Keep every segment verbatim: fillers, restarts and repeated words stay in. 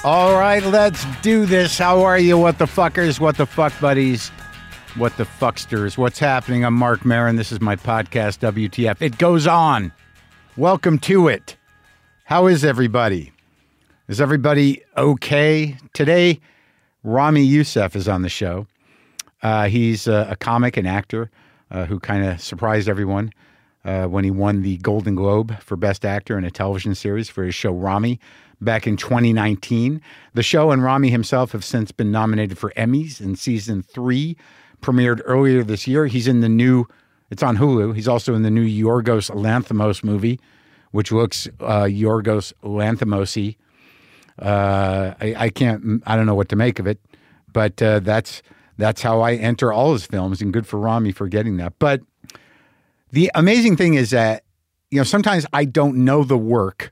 All right, let's do this. How are you, what the fuckers, what the fuck buddies, what the fucksters? What's happening? I'm Mark Maron. This is my podcast, W T F. It goes on. Welcome to it. How is everybody? Is everybody okay? Today, Ramy Youssef is on the show. Uh, he's uh, a comic and actor uh, who kind of surprised everyone uh, when he won the Golden Globe for Best Actor in a television series for his show Ramy back in twenty nineteen. The show and Ramy himself have since been nominated for Emmys, and season three premiered earlier this year. He's in the new, it's on Hulu. He's also in the new Yorgos Lanthimos movie, which looks uh, Yorgos Lanthimos-y. Uh, I, I can't, I don't know what to make of it, but uh, that's that's how I enter all his films, and good for Ramy for getting that. But the amazing thing is that, you know, sometimes I don't know the work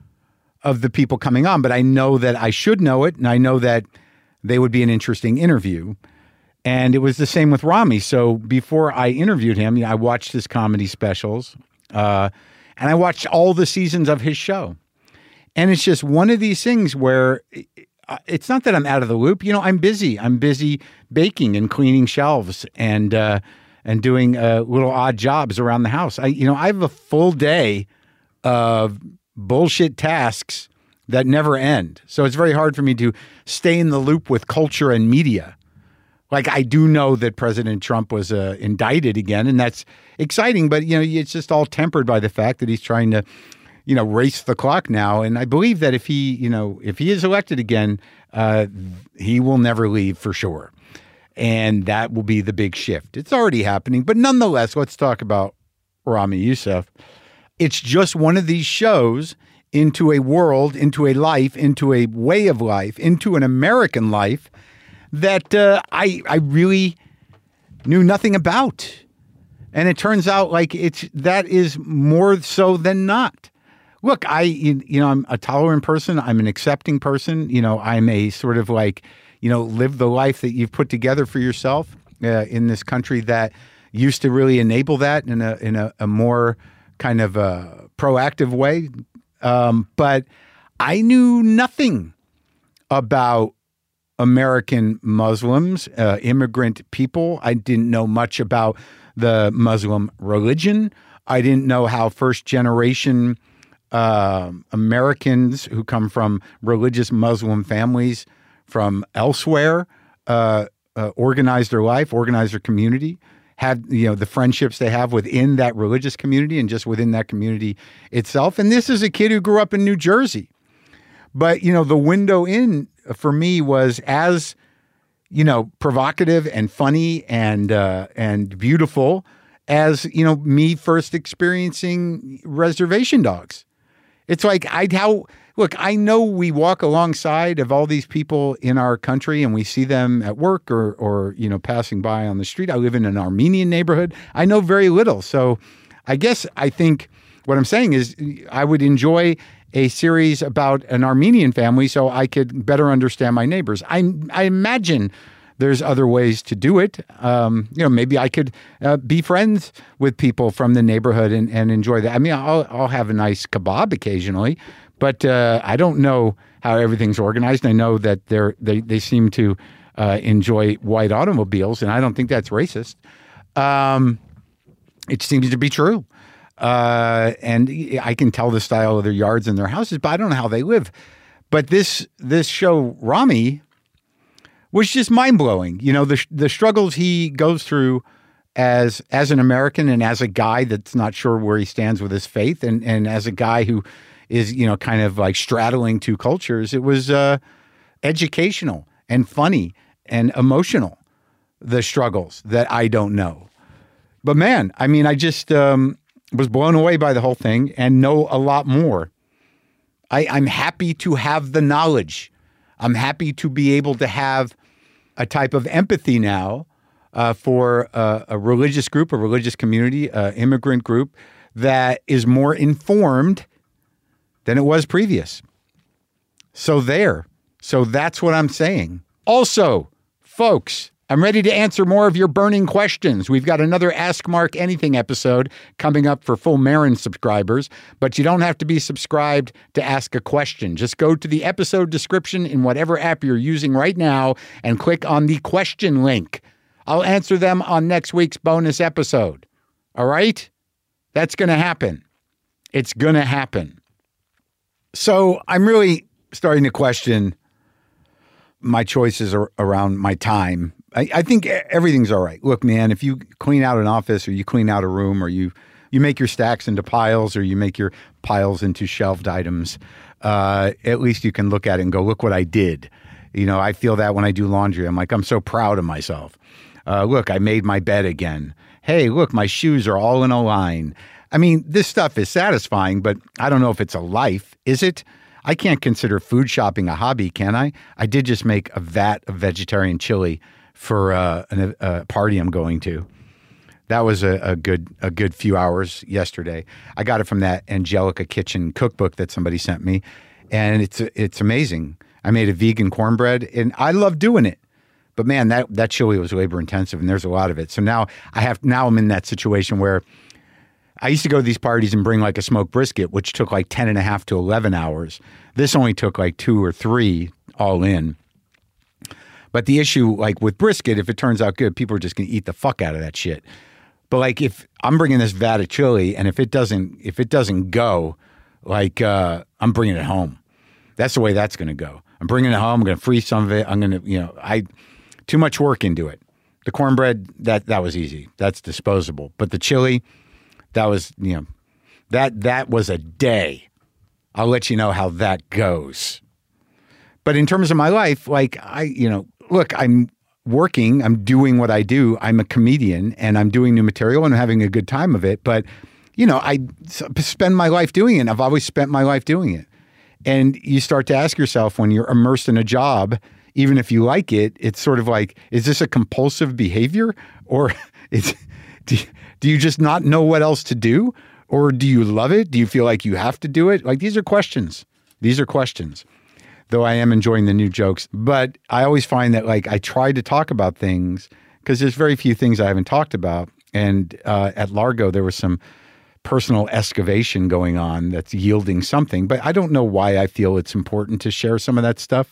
of the people coming on, but I know that I should know it, and I know that they would be an interesting interview. And it was the same with Ramy. So before I interviewed him, you know, I watched his comedy specials, uh, and I watched all the seasons of his show. And it's just one of these things where it's not that I'm out of the loop. You know, I'm busy. I'm busy baking and cleaning shelves and uh, and doing uh, little odd jobs around the house. I, you know, I have a full day of bullshit tasks that never end. So it's very hard for me to stay in the loop with culture and media. Like, I do know that President Trump was uh, indicted again, and that's exciting, but, you know, it's just all tempered by the fact that he's trying to, you know, race the clock now. And I believe that if he, you know, if he is elected again, uh, he will never leave for sure. And that will be the big shift. It's already happening, but nonetheless, let's talk about Ramy Youssef. It's just one of these shows into a world, into a life, into a way of life, into an American life that uh, I I really knew nothing about. And it turns out like it's that is more so than not. Look, I you, you know, I'm a tolerant person. I'm an accepting person. You know, I'm a sort of like, you know, live the life that you've put together for yourself uh, in this country that used to really enable that in a in a, a more kind of a proactive way. Um, but I knew nothing about American Muslims, uh, immigrant people. I didn't know much about the Muslim religion. I didn't know how first generation uh, Americans who come from religious Muslim families from elsewhere uh, uh, organize their life, organize their community, have, you know, the friendships they have within that religious community and just within that community itself. And this is a kid who grew up in New Jersey. But, you know, the window in for me was as, you know, provocative and funny and uh, and beautiful as, you know, me first experiencing Reservation Dogs. It's like I how look, I know we walk alongside of all these people in our country and we see them at work or or, you know, passing by on the street. I live in an Armenian neighborhood. I know very little. So I guess I think what I'm saying is I would enjoy a series about an Armenian family so I could better understand my neighbors. I I imagine there's other ways to do it. Um, you know, maybe I could uh, be friends with people from the neighborhood and, and enjoy that. I mean, I'll, I'll have a nice kebab occasionally, but uh, I don't know how everything's organized. I know that they're, they they seem to uh, enjoy white automobiles, and I don't think that's racist. Um, it seems to be true. Uh, and I can tell the style of their yards and their houses, but I don't know how they live. But this this show, Ramy, was just mind-blowing. You know, the the struggles he goes through as as an American and as a guy that's not sure where he stands with his faith, and, and as a guy who is, you know, kind of like straddling two cultures. It was uh, educational and funny and emotional, the struggles that I don't know. But man, I mean, I just um, was blown away by the whole thing and know a lot more. I, I'm happy to have the knowledge. I'm happy to be able to have a type of empathy now uh, for uh, a religious group, a religious community, uh, immigrant group that is more informed than it was previous. So there. So that's what I'm saying. Also, folks, I'm ready to answer more of your burning questions. We've got another Ask Mark Anything episode coming up for full Maron subscribers, but you don't have to be subscribed to ask a question. Just go to the episode description in whatever app you're using right now and click on the question link. I'll answer them on next week's bonus episode. All right? That's going to happen. It's going to happen. So I'm really starting to question my choices are around my time. I, I think everything's all right. Look, man, if you clean out an office or you clean out a room or you, you make your stacks into piles or you make your piles into shelved items, uh, at least you can look at it and go, look what I did. You know, I feel that when I do laundry. I'm like, I'm so proud of myself. Uh, look, I made my bed again. Hey, look, my shoes are all in a line. I mean, this stuff is satisfying, but I don't know if it's a life. Is it? I can't consider food shopping a hobby, can I? I did just make a vat of vegetarian chili for uh, a, a party I'm going to. That was a, a good a good few hours yesterday. I got it from that Angelica Kitchen cookbook that somebody sent me, and it's it's amazing. I made a vegan cornbread, and I love doing it. But man, that that chili was labor intensive, and there's a lot of it. So now I have now I'm in that situation where I used to go to these parties and bring like a smoked brisket, which took like ten and a half to eleven hours. This only took like two or three all in. But the issue, like with brisket, if it turns out good, people are just going to eat the fuck out of that shit. But like if I'm bringing this vat of chili and if it doesn't, if it doesn't go, like uh, I'm bringing it home. That's the way that's going to go. I'm bringing it home. I'm going to freeze some of it. I'm going to, you know, I too much work into it. The cornbread, that that was easy. That's disposable. But the chili, that was, you know, that that was a day. I'll let you know how that goes. But in terms of my life, like I, you know, look, I'm working, I'm doing what I do. I'm a comedian and I'm doing new material and I'm having a good time of it. But, you know, I spend my life doing it. And I've always spent my life doing it. And you start to ask yourself when you're immersed in a job, even if you like it, it's sort of like, is this a compulsive behavior or is, do, do you just not know what else to do? Or do you love it? Do you feel like you have to do it? Like these are questions. These are questions. Though I am enjoying the new jokes. But I always find that like I try to talk about things because there's very few things I haven't talked about. And uh, at Largo, there was some personal excavation going on that's yielding something. But I don't know why I feel it's important to share some of that stuff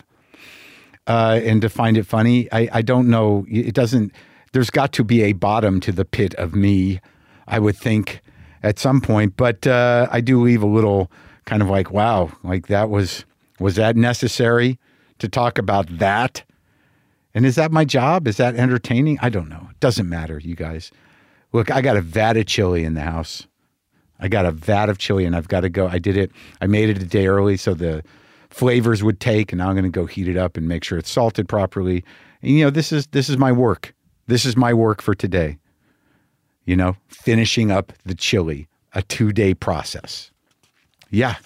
uh, and to find it funny. I, I don't know. It doesn't, there's got to be a bottom to the pit of me, I would think, at some point. But uh, I do leave a little kind of like, wow, like that was... Was that necessary to talk about that? And is that my job? Is that entertaining? I don't know. It doesn't matter, you guys. Look, I got a vat of chili in the house. I got a vat of chili and I've got to go. I did it. I made it a day early so the flavors would take, and now I'm going to go heat it up and make sure it's salted properly. And, you know, this is this is my work. This is my work for today. You know, finishing up the chili, a two-day process. Yeah.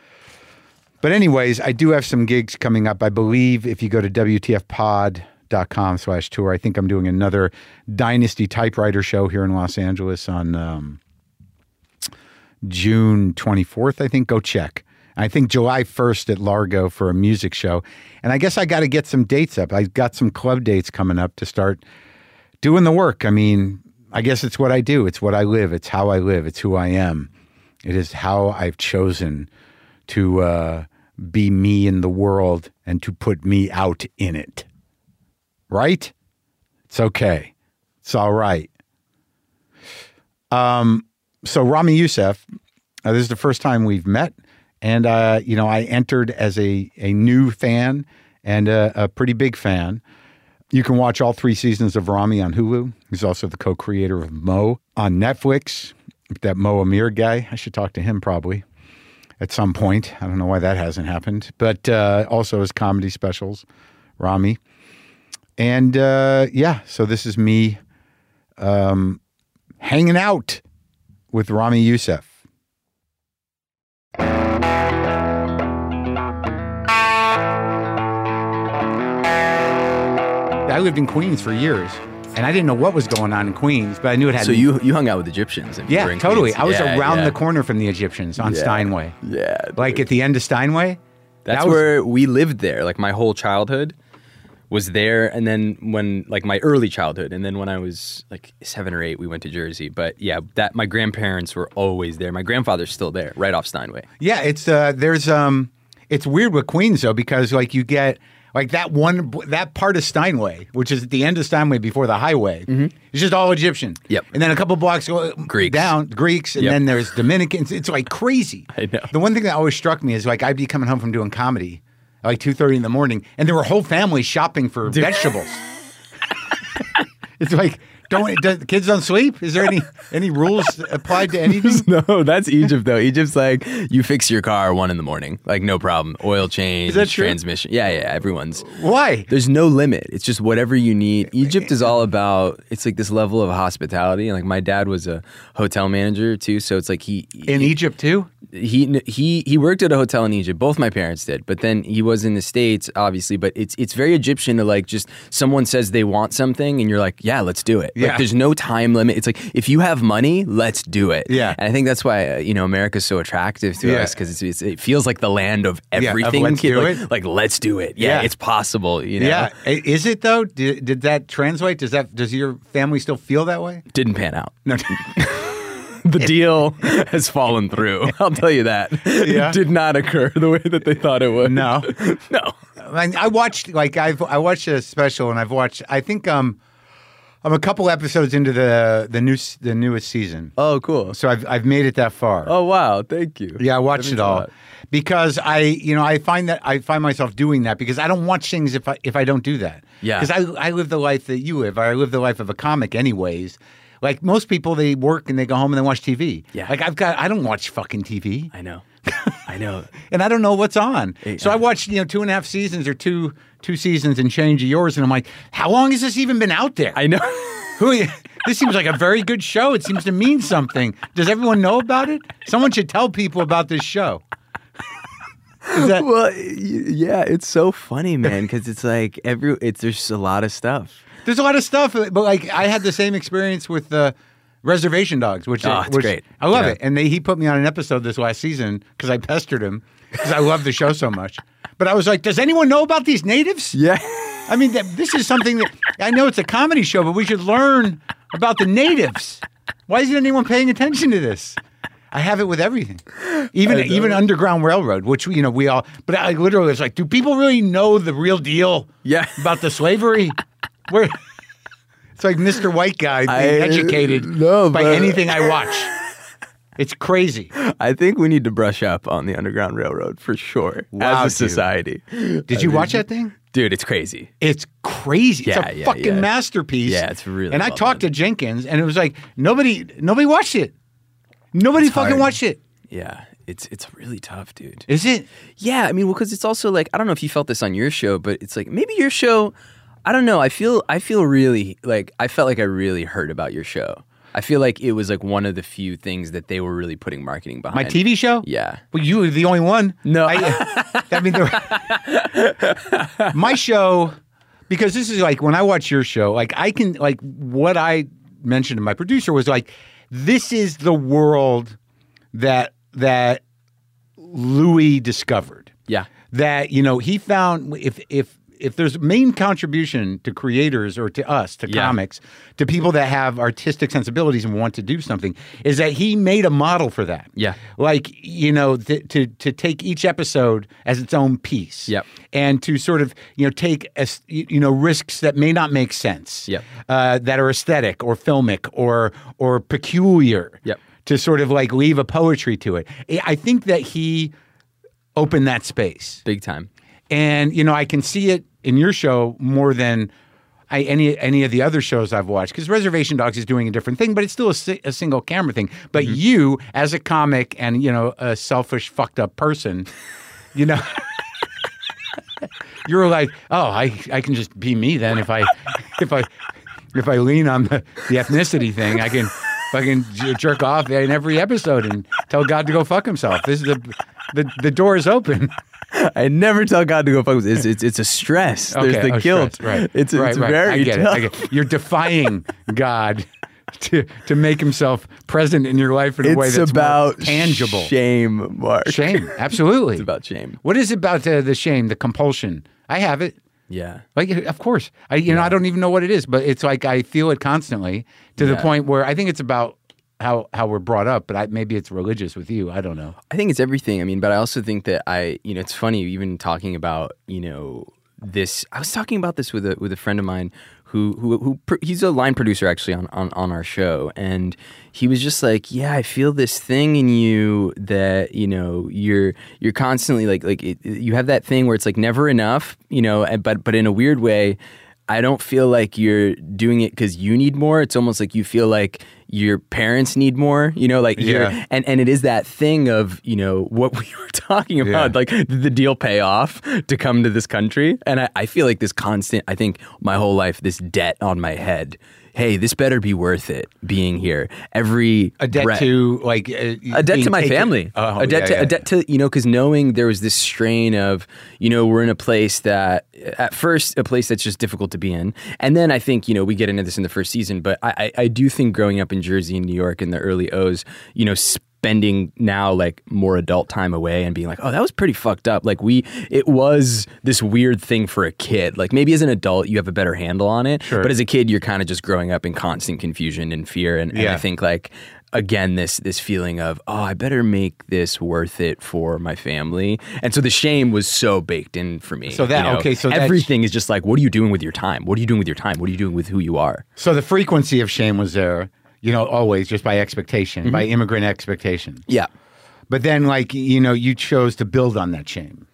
But anyways, I do have some gigs coming up. I believe if you go to W T F pod dot com slash tour, I think I'm doing another Dynasty typewriter show here in Los Angeles on um, June twenty-fourth, I think. Go check. I think July first at Largo for a music show. And I guess I got to get some dates up. I've got some club dates coming up to start doing the work. I mean, I guess it's what I do. It's what I live. It's how I live. It's who I am. It is how I've chosen to... Uh, be me in the world and to put me out in it. Right? It's okay. It's all right. Um, so Ramy Youssef, uh, this is the first time we've met. And, uh, you know, I entered as a, a new fan and a, a pretty big fan. You can watch all three seasons of Ramy on Hulu. He's also the co-creator of Mo on Netflix. That Mo Amir guy, I should talk to him probably at some point. I don't know why that hasn't happened. But uh, also his comedy specials, Ramy. And uh, yeah, so this is me um, hanging out with Ramy Youssef. I lived in Queens for years, and I didn't know what was going on in Queens, but I knew it had... So you you hung out with Egyptians? If yeah, you were in totally. Queens. I was yeah, around yeah. the corner from the Egyptians on yeah. Steinway. Yeah. Like dude. at the end of Steinway? That's that was, where we lived there. Like my whole childhood was there, and then when like my early childhood, and then when I was like seven or eight, we went to Jersey. But yeah, that my grandparents were always there. My grandfather's still there, right off Steinway. Yeah, it's uh, there's um, it's weird with Queens though, because like you get like that one that part of Steinway, which is at the end of Steinway before the highway, mm-hmm. it's just all Egyptian. Yep. And then a couple blocks Greeks. down, Greeks, and Yep. then there's Dominicans. It's like crazy. I know. The one thing that always struck me is like I'd be coming home from doing comedy at like two thirty in the morning, and there were whole families shopping for Dude. vegetables. It's like, don't does, kids don't sleep? Is there any any rules applied to anything? No, that's Egypt though. Egypt's like you fix your car one in the morning, like no problem. Oil change, Is that true? transmission. Yeah, yeah. Everyone's. Why? There's no limit. It's just whatever you need. Egypt is all about. It's like this level of hospitality. And like my dad was a hotel manager too, so it's like he In Egypt too? he he he worked at a hotel in Egypt. Both my parents did, but then he was in the States, obviously. But it's it's very Egyptian to like just someone says they want something, and you're like, yeah, let's do it. Yeah. Like there's no time limit. It's like if you have money, let's do it. Yeah. And I think that's why uh, you know America's so attractive to Yeah. us because it's, it's it feels like the land of of everything. let's do like, it. like let's do it. Yeah, Yeah. it's possible. You know. Yeah. I- Is it though? Did, did that translate? Does that does your family still feel that way? Didn't pan out. No. The deal has fallen through. I'll tell you that. Yeah? It did not occur the way that they thought it would. No. No. I, I watched like I've I watched a special and I've watched I think um I'm a couple episodes into the the new the newest season. Oh, cool. So I've I've made it that far. Oh, wow. Thank you. Yeah, I That watched means it a all lot. because I, you know, I find that I find myself doing that because I don't watch things if I if I don't do that. Yeah. Because I I live the life that you live. I live the life of a comic, anyways. Like most people, they work and they go home and they watch T V. Yeah. Like I've got, I don't watch fucking T V, I know. I know. and I don't know what's on. Hey, so I uh, watched, you know, two and a half seasons or two two seasons and change of yours, and I'm like, how long has this even been out there? I know. Who? This seems like a very good show. It seems to mean something. Does everyone know about it? Someone should tell people about this show. Is that, Well, y- yeah, it's so funny, man, because it's like every, it's, there's a lot of stuff. there's a lot of stuff, but like I had the same experience with the uh, Reservation Dogs, which, Oh, it's which great. I love Yeah. it. And they, he put me on an episode this last season because I pestered him because I love the show so much. But I was like, does anyone know about these natives? Yeah. I mean, th- this is something that I know it's a comedy show, but we should learn about the natives. Why isn't anyone paying attention to this? I have it with everything, even I know. even Underground Railroad, which you know we all. But I literally was like, do people really know the real deal? Yeah. about the slavery. Where it's like Mister White Guy being I- educated no, by but- anything I watch. It's crazy. I think we need to brush up on the Underground Railroad for sure Wow, as a dude. society. Did you watch that thing? Dude, it's crazy. It's crazy. Yeah, it's a yeah, fucking yeah. masterpiece. Yeah, it's really And I well talked done. to Jenkins, and it was like nobody, nobody watched it. Nobody fucking hard. watched it. Yeah, it's it's really tough, dude. Is it? Yeah, I mean, well, because it's also like I don't know if you felt this on your show, but it's like maybe your show. I don't know. I feel I feel really like I felt like I really heard about your show. I feel like it was like one of the few things that they were really putting marketing behind. My T V show? Yeah. Well, you were the only one. No. I, I mean, there, my show, because this is like when I watch your show, like I can, like what I mentioned to my producer was like, this is the world that that Louis discovered. Yeah. That, you know, he found if if if there's main contribution to creators or to us, to Yeah. comics, to people that have artistic sensibilities and want to do something, is that he made a model for that. Yeah. Like, you know, th- to to take each episode as its own piece. Yep. And to sort of, you know, take, as, you know, risks that may not make sense. Yep. Uh, that are aesthetic or filmic or or peculiar. Yep. To sort of like leave a poetry to it. I think that he opened that space. Big time. And, you know, I can see it in your show more than I, any any of the other shows I've watched. Because Reservation Dogs is doing a different thing, but it's still a, si- a single camera thing. But Mm-hmm. you, as a comic and, you know, a selfish, fucked up person, you know, you're like, oh, I, I can just be me then if I if I if I lean on the, the ethnicity thing, I can fucking j- jerk off in every episode and tell God to go fuck himself. This is the the, the door is open. I never tell God to go fuck. It's it's, it's a stress. There's the oh, guilt. stress, right? It's right, it's right. very I get tough. it. I get it. You're defying God to to make Himself present in your life in a way It's that's about more tangible. shame, Mark. Shame, absolutely. It's about shame. What is it about uh, the shame, the compulsion? I have it. Yeah. Like, of course. I, you know, I don't even know what it is, but it's like I feel it constantly to the Yeah. point where I think it's about how how we're brought up, but I, maybe it's religious with you. I don't know. I think it's everything. I mean, but I also think that I, you know, it's funny even talking about, you know, this. I was talking about this with a with a friend of mine who who who pr- he's a line producer actually on, on on our show, and he was just like, yeah, I feel this thing in you that, you know, you're you're constantly like like it, you have that thing where it's like never enough, you know, and- but but in a weird way. I don't feel like you're doing it because you need more. It's almost like you feel like your parents need more, you know, like you're, Yeah. and, and it is that thing of, you know, what we were talking about, Yeah. like did the deal pay off to come to this country? And I, I feel like this constant, I think my whole life, this debt on my head. Hey, this better be worth it being here. Every A debt breath- to like uh, a debt being to my taken- family. Oh, a debt yeah, to yeah. a debt to you know, because knowing there was this strain of, you know, we're in a place that at first a place that's just difficult to be in, and then I think, you know, we get into this in the first season, but I I, I do think growing up in Jersey and New York in the early O's, you know. Spending now like more adult time away and being like, oh, that was pretty fucked up. Like we, it was this weird thing for a kid. Like maybe as an adult you have a better handle on it, Sure. but as a kid you're kind of just growing up in constant confusion and fear. And, and Yeah. I think like again this this feeling of, oh, I better make this worth it for my family. And so the shame was so baked in for me. So that- you know? okay, so that- everything is just like, what are you doing with your time? What are you doing with your time? What are you doing with who you are? So the frequency of shame was there, you know, always just by expectation, by immigrant expectation. Yeah. But then, like, you know, you chose to build on that shame.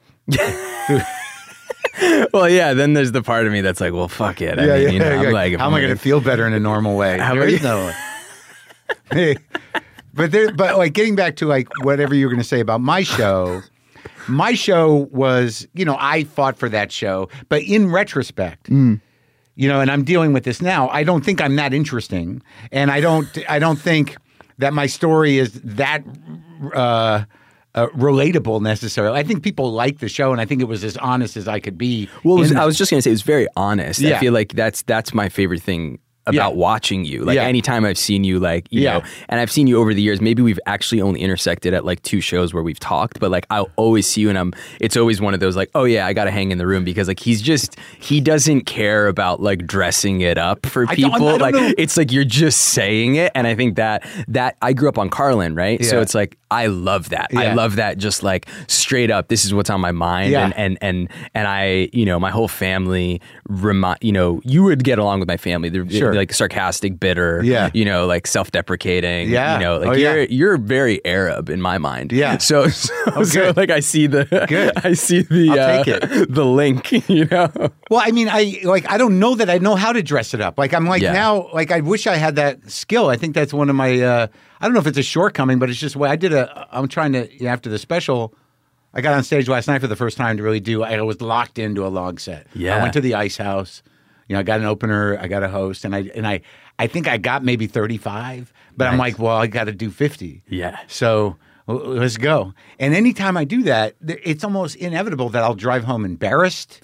Well, yeah, then there's the part of me that's like, well, fuck it. I mean, you know, I'm like, if how am I'm I going to feel better in a normal way? How There are is you- no. Hey, but there, but like getting back to like whatever you were going to say about my show. My show was, you know, I fought for that show, but in retrospect, you know, and I'm dealing with this now. I don't think I'm that interesting, and I don't, I don't think that my story is that uh, uh, relatable necessarily. I think people like the show, and I think it was as honest as I could be. Well, it was, in the- I was just gonna say it was very honest. Yeah. I feel like that's that's my favorite thing about Yeah. watching you. Like Yeah. anytime I've seen you, like you Yeah. know, and I've seen you over the years. Maybe we've actually only intersected at like two shows where we've talked, but like I'll always see you, and I'm. It's always one of those like, oh yeah, I got to hang in the room because like he's just he doesn't care about like dressing it up for I don't- people. I don't like know. it's like you're just saying it, and I think that that I grew up on Carlin, right? So Yeah. it's like I love that. I Yeah. love that. Just like straight up, this is what's on my mind, Yeah. and and and and I, you know, my whole family remind, you know, you would get along with my family. They're Sure. like sarcastic, bitter, Yeah. you know, like self-deprecating, Yeah. you know, like Oh, you're yeah. you're very Arab in my mind. Yeah. So so, Oh, so good. like I see the Good. I see the I'll uh, take it. the link, you know. Well, I mean, I like I don't know that I know how to dress it up. Like I'm like Yeah. now, like I wish I had that skill. I think that's one of my. Uh, I don't know if it's a shortcoming, but it's just what I did. A I'm trying to you know, after the special. I got on stage last night for the first time to really do. I was locked into a log set. Yeah. I went to the Ice House. You know, I got an opener. I got a host, and I and I I think I got maybe thirty-five. But I'm Nice. like, well, I got to do fifty. Yeah. So l- let's go. And anytime I do that, th- it's almost inevitable that I'll drive home embarrassed.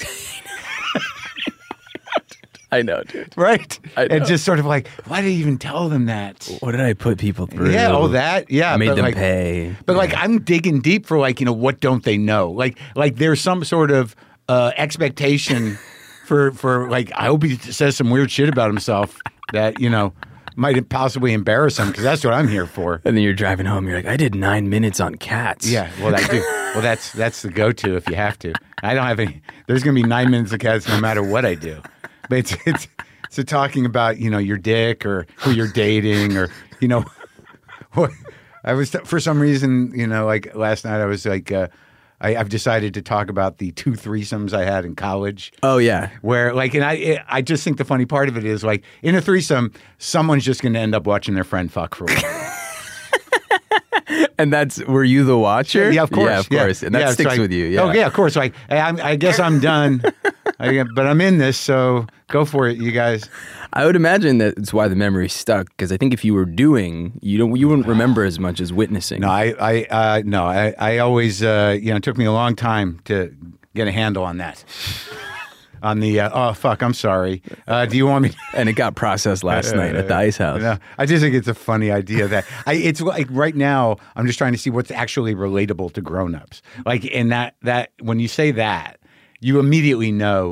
I know, dude. Right. I know. And just sort of like, why did I even tell them that? What did I put people through? Yeah, oh that. Yeah. I made but them like, pay. But like I'm digging deep for like, you know, what don't they know? Like like there's some sort of uh, expectation for for like I hope he says some weird shit about himself that, you know, might possibly embarrass him because that's what I'm here for. And then you're driving home. You're like, I did nine minutes on cats. Yeah, well, I do. Well, that's that's the go-to if you have to. I don't have any. There's going to be nine minutes of cats no matter what I do. But it's it's it's a talking about you know your dick or who you're dating or you know. What I was for some reason you know like last night I was like uh, I, I've decided to talk about the two threesomes I had in college. Oh yeah. Where like and I I just think the funny part of it is like in a threesome someone's just going to end up watching their friend fuck for a while. And that's were you the watcher? Yeah, of course. Yeah, of course. And that Yeah, sticks so I- with you. Yeah. Oh, yeah, of course. Like, I, I'm- I guess I'm done. I, but I'm in this, so go for it, you guys. I would imagine that it's why the memory stuck because I think if you were doing, you don't, you wouldn't remember as much as witnessing. No, I, I, uh, no, I, I always, uh, you know, it took me a long time to get a handle on that. On the, uh, oh fuck, I'm sorry. Uh, do you want me? And it got processed last night at the Ice House. No, I just think it's a funny idea that I. It's like right now I'm just trying to see what's actually relatable to grown-ups. Like in that that when you say that, you immediately know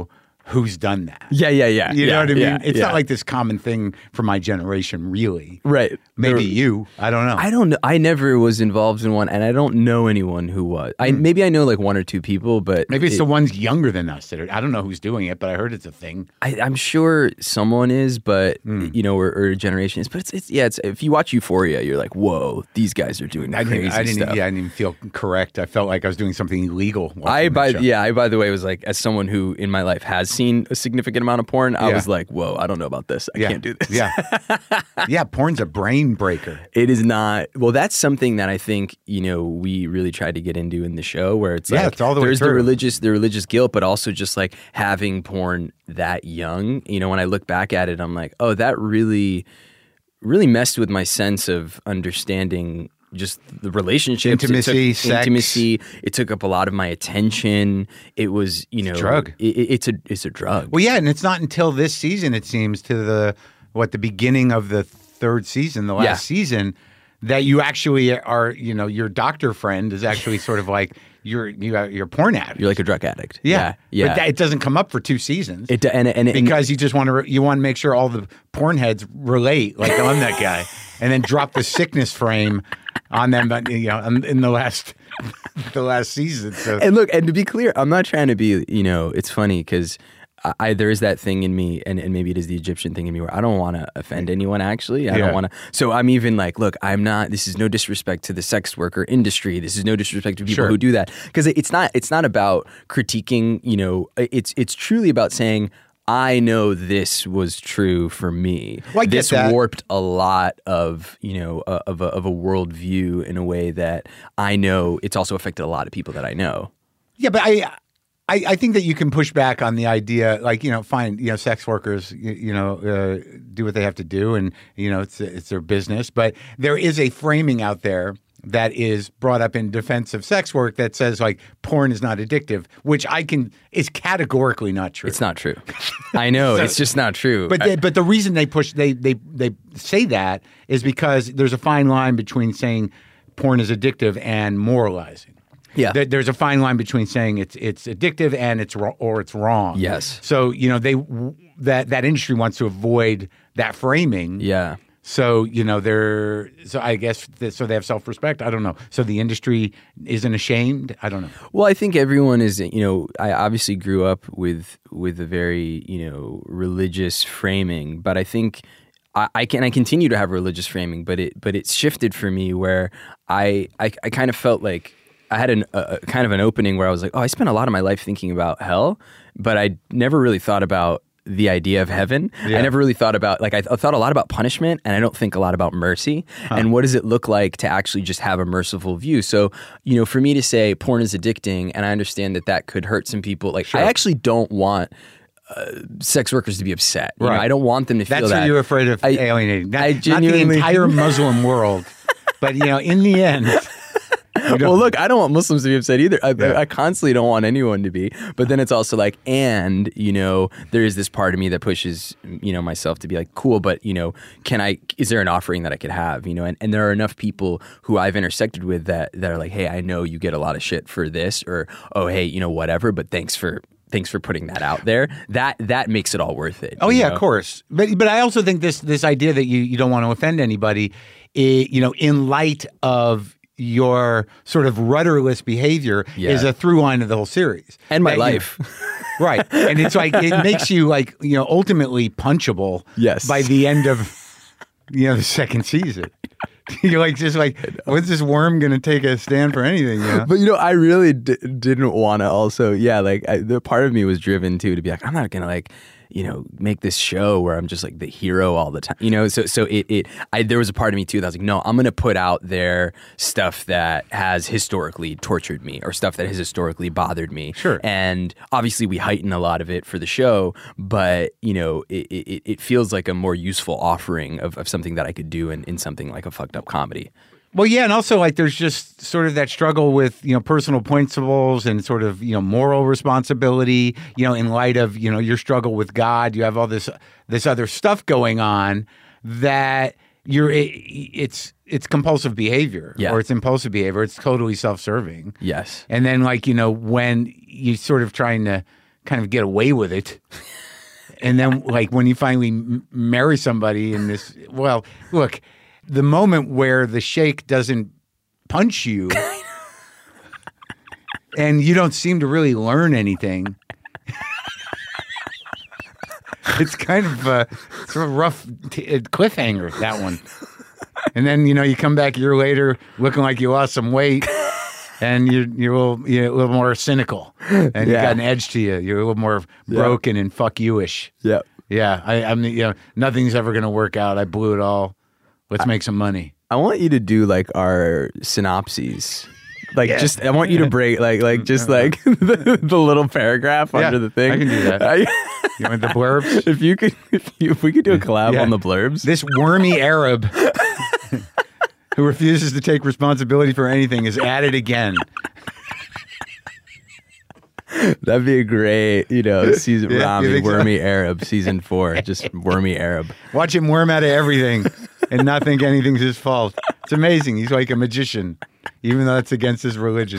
who's done that. Yeah, yeah, yeah. You yeah, know what I mean? yeah, it's yeah. not like this common thing for my generation, really. Right. Maybe There- you. I don't know. I don't know. I never was involved in one, and I don't know anyone who was. I maybe I know like one or two people, but Maybe it's it- the ones younger than us that are. I don't know who's doing it, but I heard it's a thing. I, I'm sure someone is, but you know, or, or a generation is. But it's, it's yeah. It's if you watch Euphoria, you're like, whoa, these guys are doing I crazy didn't. I didn't. stuff. Yeah, I didn't even feel correct. I felt like I was doing something illegal. watching I that by show. yeah, I by the way was like, as someone who in my life has seen a significant amount of porn, I Yeah. was like, whoa, I don't know about this. I yeah. can't do this. Yeah, yeah. Porn's a brain breaker. It is not. Well, that's something that I think you know we really tried to get into in the show, where it's Yeah, like it's all the way there's the through. religious, the religious guilt, but also just like having porn that young. You know, when I look back at it, I'm like, oh, that really, really messed with my sense of understanding just the relationships, Intimacy, it took, sex. intimacy. It took up a lot of my attention. It was, you know, a drug. It, it- it's a it's a drug. Well, yeah, and it's not until this season, it seems, to the what the beginning of the third season, the last Yeah. season, that you actually are. You know, your doctor friend is actually sort of like you're you are, you're a porn addict. You're like a drug addict. yeah, yeah. yeah. But that, it doesn't come up for two seasons. it and and, and because you just want to re- you want to make sure all the porn heads relate, like I'm that guy, and then drop the sickness frame on them, but, you know, in in the last the last season. So And look, and to be clear, I'm not trying to be, you know, it's funny because I, I there is that thing in me, and, and maybe it is the Egyptian thing in me where I don't want to offend anyone, actually. I Yeah. don't want to. So I'm even like, look, I'm not, this is no disrespect to the sex worker industry. This is no disrespect to people Sure. who do that. Because it's not, it's not about critiquing, you know, it's, it's truly about saying, I know this was true for me. Well, I get this that. warped a lot of, you know, uh, of a, of a worldview in a way that I know it's also affected a lot of people that I know. yeah, but I. I, I think that you can push back on the idea, like, you know, fine, you know, sex workers, you, you know, uh, do what they have to do, and, you know, it's it's their business. But there is a framing out there that is brought up in defense of sex work that says, like, porn is not addictive, which I can is categorically not true. It's not true. I know. So- it's just not true. But they, but the reason they push they they they say that is because there's a fine line between saying porn is addictive and moralizing. Yeah. There- there's a fine line between saying it's it's addictive and it's wrong, or it's wrong. Yes. So you know they that that industry wants to avoid that framing. yeah. So you know they're so I guess that, so they have self respect. I don't know. So the industry isn't ashamed. I don't know. Well, I think everyone is, you know, I obviously grew up with with a very, you know, religious framing, but I think I, I can I continue to have religious framing, but it but it's shifted for me where I I, I kind of felt like I had an, a, a kind of an opening where I was like, oh, I spent a lot of my life thinking about hell, but I never really thought about the idea of heaven. Yeah. I never really thought about, like, I, th- I thought a lot about punishment, and I don't think a lot about mercy. And what does it look like to actually just have a merciful view? So, you know, for me to say porn is addicting, and I understand that that could hurt some people, like, Sure. I actually don't want uh, sex workers to be upset. You know, Right. I don't want them to feel That's that. what you're afraid of I- alienating. Not, I not the genuinely- entire Muslim world, but you know, in the end. you don't- Well, look, I don't want Muslims to be upset either. I, Yeah. I constantly don't want anyone to be. But then it's also like, and, you know, there is this part of me that pushes, you know, myself to be like, cool, but, you know, can I, is there an offering that I could have, you know? And, and there are enough people who I've intersected with that, that are like, hey, I know you get a lot of shit for this, or, oh, hey, you know, whatever, but thanks for, thanks for putting that out there. That, that makes it all worth it. Oh you yeah, know? of course. But but I also think this this idea that you, you don't want to offend anybody, i- you know, in light of your sort of rudderless behavior, Yeah. is a through line of the whole series. And my That, you know, life. right. And it's like it makes you like, you know, ultimately punchable Yes. by the end of you know the second season. You're like just like, when's this worm gonna take a stand for anything? You know? But you know, I really d- didn't want to. Also, yeah, like I, the part of me was driven too to be like, I'm not gonna like, you know, make this show where I'm just like the hero all the time. You know, so so it it I there was a part of me too that was like, no, I'm gonna put out there stuff that has historically tortured me or stuff that has historically bothered me. Sure. And obviously, we heighten a lot of it for the show, but you know, it it, it feels like a more useful offering of, of something that I could do in, in something like a fucked up comedy. Well, yeah, and also like there's just sort of that struggle with, you know, personal principles and sort of, you know, moral responsibility, you know, in light of, you know, your struggle with God. You have all this this other stuff going on that you're it, it's it's compulsive behavior Yeah. or it's impulsive behavior. It's totally self-serving. Yes. And then like, you know, when you sort of trying to kind of get away with it. And then, like, when you finally m- marry somebody in this, well, look, the moment where the sheikh doesn't punch you and you don't seem to really learn anything, it's kind of a, it's a rough t- cliffhanger, that one. And then, you know, you come back a year later looking like you lost some weight. And you're you're a little, you're a little more cynical, and yeah. you got an edge to you. You're a little more broken yeah. and fuck you-ish. Yeah, yeah. I, I mean, you know, nothing's ever gonna work out. I blew it all. Let's I, make some money. I want you to do like our synopses, like yeah. just I want you to break like like just like the, the little paragraph yeah, under the thing. I can do that. You want the blurbs? If you could, if, you, if we could do a collab yeah. on the blurbs, this wormy Arab. Who refuses to take responsibility for anything is at it again. That'd be a great, you know, season yeah, Rami, Wormy so? Arab, season four, just Wormy Arab. Watch him worm out of everything and not think anything's his fault. It's amazing. He's like a magician, even though it's against his religion.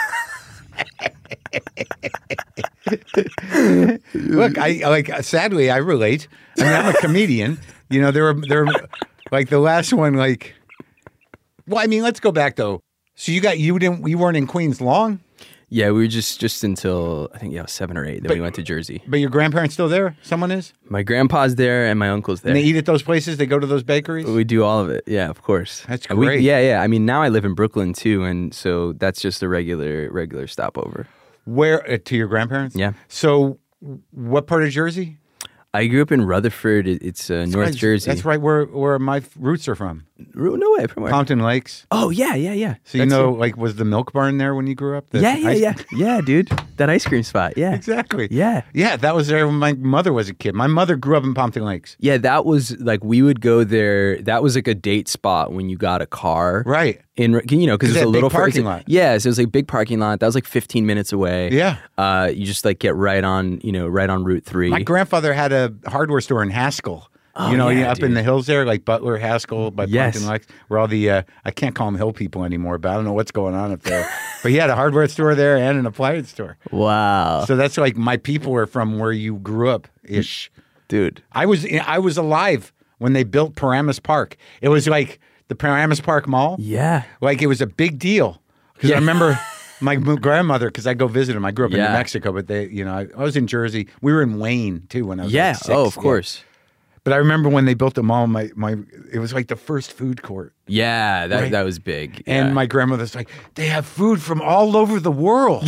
Look, I like. Sadly, I relate. I mean, I'm a comedian. You know, there were there were like the last one, like. Well, I mean, let's go back though. So you got you didn't you weren't in Queens long? Yeah, we were just just until I think yeah seven or eight. Then but, we went to Jersey. But your grandparents still there? Someone is? My grandpa's there and my uncle's there. And they eat at those places. They go to those bakeries. We do all of it. Yeah, of course. That's great. We, yeah, yeah. I mean, now I live in Brooklyn too, and so that's just a regular regular stopover. Where uh, to your grandparents? Yeah. So, what part of Jersey? I grew up in Rutherford. It's uh, North right, Jersey. That's right where where my roots are from. No way, from where? Pompton Lakes. Oh, yeah, yeah, yeah. So you That's know, it. like, was the Milk Barn there when you grew up? The yeah, yeah, ice- yeah. Yeah, dude. That ice cream spot, yeah. Exactly. Yeah. Yeah, that was there when my mother was a kid. My mother grew up in Pompton Lakes. Yeah, that was, like, we would go there. That was, like, a date spot when you got a car. Right. In, you know, because it's a little big parking lot. Yeah, so it was like a big parking lot. That was like fifteen minutes away. Yeah. Uh, you just like get right on, you know, right on Route three. My grandfather had a hardware store in Haskell. Oh, you know, yeah, up dude. in the hills there, like Butler, Haskell, by Yes. Pompton Lakes, where all the, uh, I can't call them hill people anymore, but I don't know what's going on up there. But he had a hardware store there and an appliance store. Wow. So that's like my people are from where you grew up-ish. Dude. I was I was alive when they built Paramus Park. It was like the Paramus Park Mall. Yeah. Like it was a big deal. Because Yeah. I remember my m- grandmother, because I go visit them. I grew up in Yeah. New Mexico, but they, you know, I, I was in Jersey. We were in Wayne too when I was Yeah. like six. Oh, of Yeah. course. But I remember when they built the mall, my, my it was like the first food court. Yeah, that Right. that was big. And yeah. my grandmother's like, they have food from all over the world.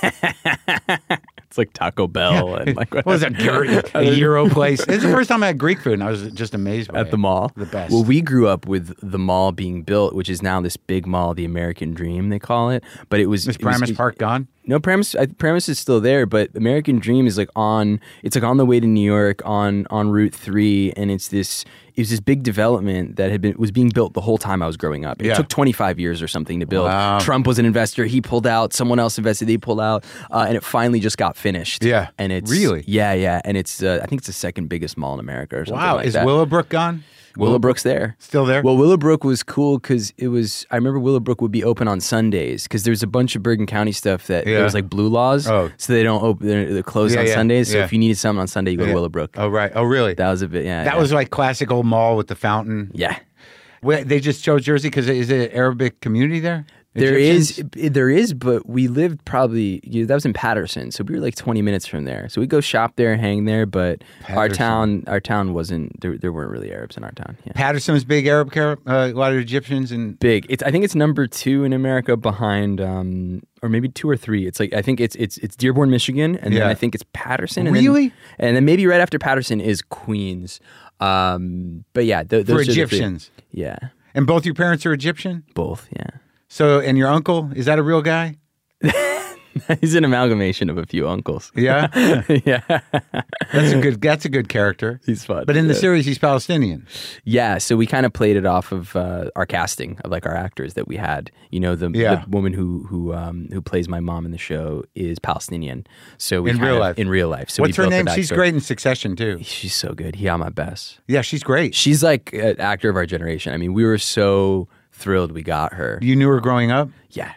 It's like Taco Bell and like What was that, a Euro place? It's the first time I had Greek food, and I was just amazed by at it. the mall. The best. Well, we grew up with the mall being built, which is now this big mall, the American Dream, they call it. But it was Is it was- Paramus Park gone? No, Paramus, I, Paramus is still there, but American Dream is like on. It's like on the way to New York on on Route Three, and it's this. It was this big development that had been was being built the whole time I was growing up. It Yeah. took twenty-five years or something to build. Wow. Trump Trump was an investor; he pulled out. Someone else invested; they pulled out, uh, and it finally just got finished. Yeah. and it's Really? yeah, yeah, and it's. Uh, I think it's the second biggest mall in America or something Wow. like Is that. Willowbrook gone? Willowbrook's there. Still there? Well, Willowbrook was cool because it was. I remember Willowbrook would be open on Sundays because there's a bunch of Bergen County stuff that Yeah. there was like blue laws, Oh. so they don't open. They're, they're closed Yeah, on yeah, Sundays. So yeah. if you needed something on Sunday, you go Yeah. to Willowbrook. Oh, right. Oh, really? That was a bit. Yeah, That yeah. was like classic old mall with the fountain. yeah. Wait, they just chose Jersey because is it an Arabic community there? There is, Egyptians? there is, but we lived probably. You know, that was in Patterson, so we were like twenty minutes from there. So we go shop there, hang there, but our Patterson. town, our town wasn't. There, there weren't really Arabs in our town. Yeah. Patterson was big Arab, car- uh, a lot of Egyptians and Big. It's. I think it's number two in America behind, um, or maybe two or three. It's like I think it's it's it's Dearborn, Michigan, and Yeah. then I think it's Patterson. And Really? Then, and then maybe right after Patterson is Queens. Um, but yeah, th- for those are the three. Egyptians. Yeah, And both your parents are Egyptian? both. Yeah, So, and your uncle, is that a real guy? he's an amalgamation of a few uncles. Yeah? yeah, That's a good that's a good character. he's fun. But in the yeah. series, he's Palestinian. Yeah, so we kind of played it off of uh, our casting of like our actors that we had. You know, the, Yeah. the woman who who um, who plays my mom in the show is Palestinian. So we In kind real of- life? in real life. So What's we her built the name? She's backstory. great in Succession, too. She's so good. He on my best. Yeah, she's great. She's like an actor of our generation. I mean, we were so thrilled we got her. You knew her growing up? Yeah.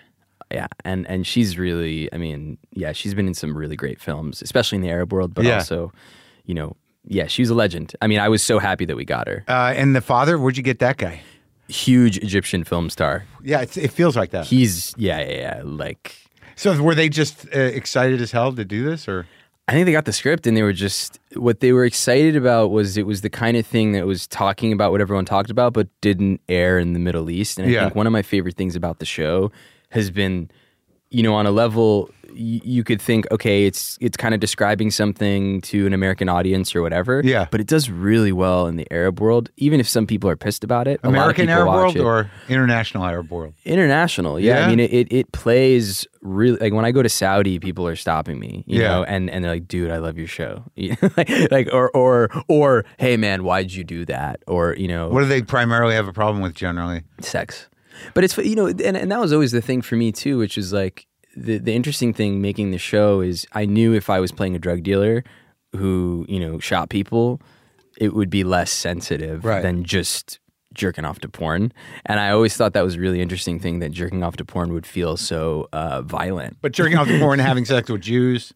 yeah, and and she's really, I mean, yeah, she's been in some really great films, especially in the Arab world, but Yeah. also, you know, yeah, she's a legend. I mean, I was so happy that we got her. Uh, and the father, where'd you get that guy? Huge Egyptian film star. Yeah, it's, it feels like that. He's yeah, yeah, yeah, like. So were they just uh, excited as hell to do this, or? I think they got the script and they were just, what they were excited about was it was the kind of thing that was talking about what everyone talked about, but didn't air in the Middle East. And I Yeah. think one of my favorite things about the show has been, you know, on a level y- you could think, okay, it's it's kind of describing something to an American audience or whatever. Yeah. But it does really well in the Arab world, even if some people are pissed about it. a lot of American people Arab watch world it. or international Arab world? International, yeah. Yeah? I mean, it, it it plays really like when I go to Saudi, people are stopping me, you Yeah. know, and, and they're like, "Dude, I love your show," like, like or or or hey, man, why'd you do that? Or you know, What do they primarily have a problem with generally? sex. But it's you know, and and that was always the thing for me too, which is like the the interesting thing making the show is I knew if I was playing a drug dealer who you know shot people, it would be less sensitive Right. than just jerking off to porn. And I always thought that was a really interesting thing that jerking off to porn would feel so uh, violent. But jerking off to porn and having sex with Jews.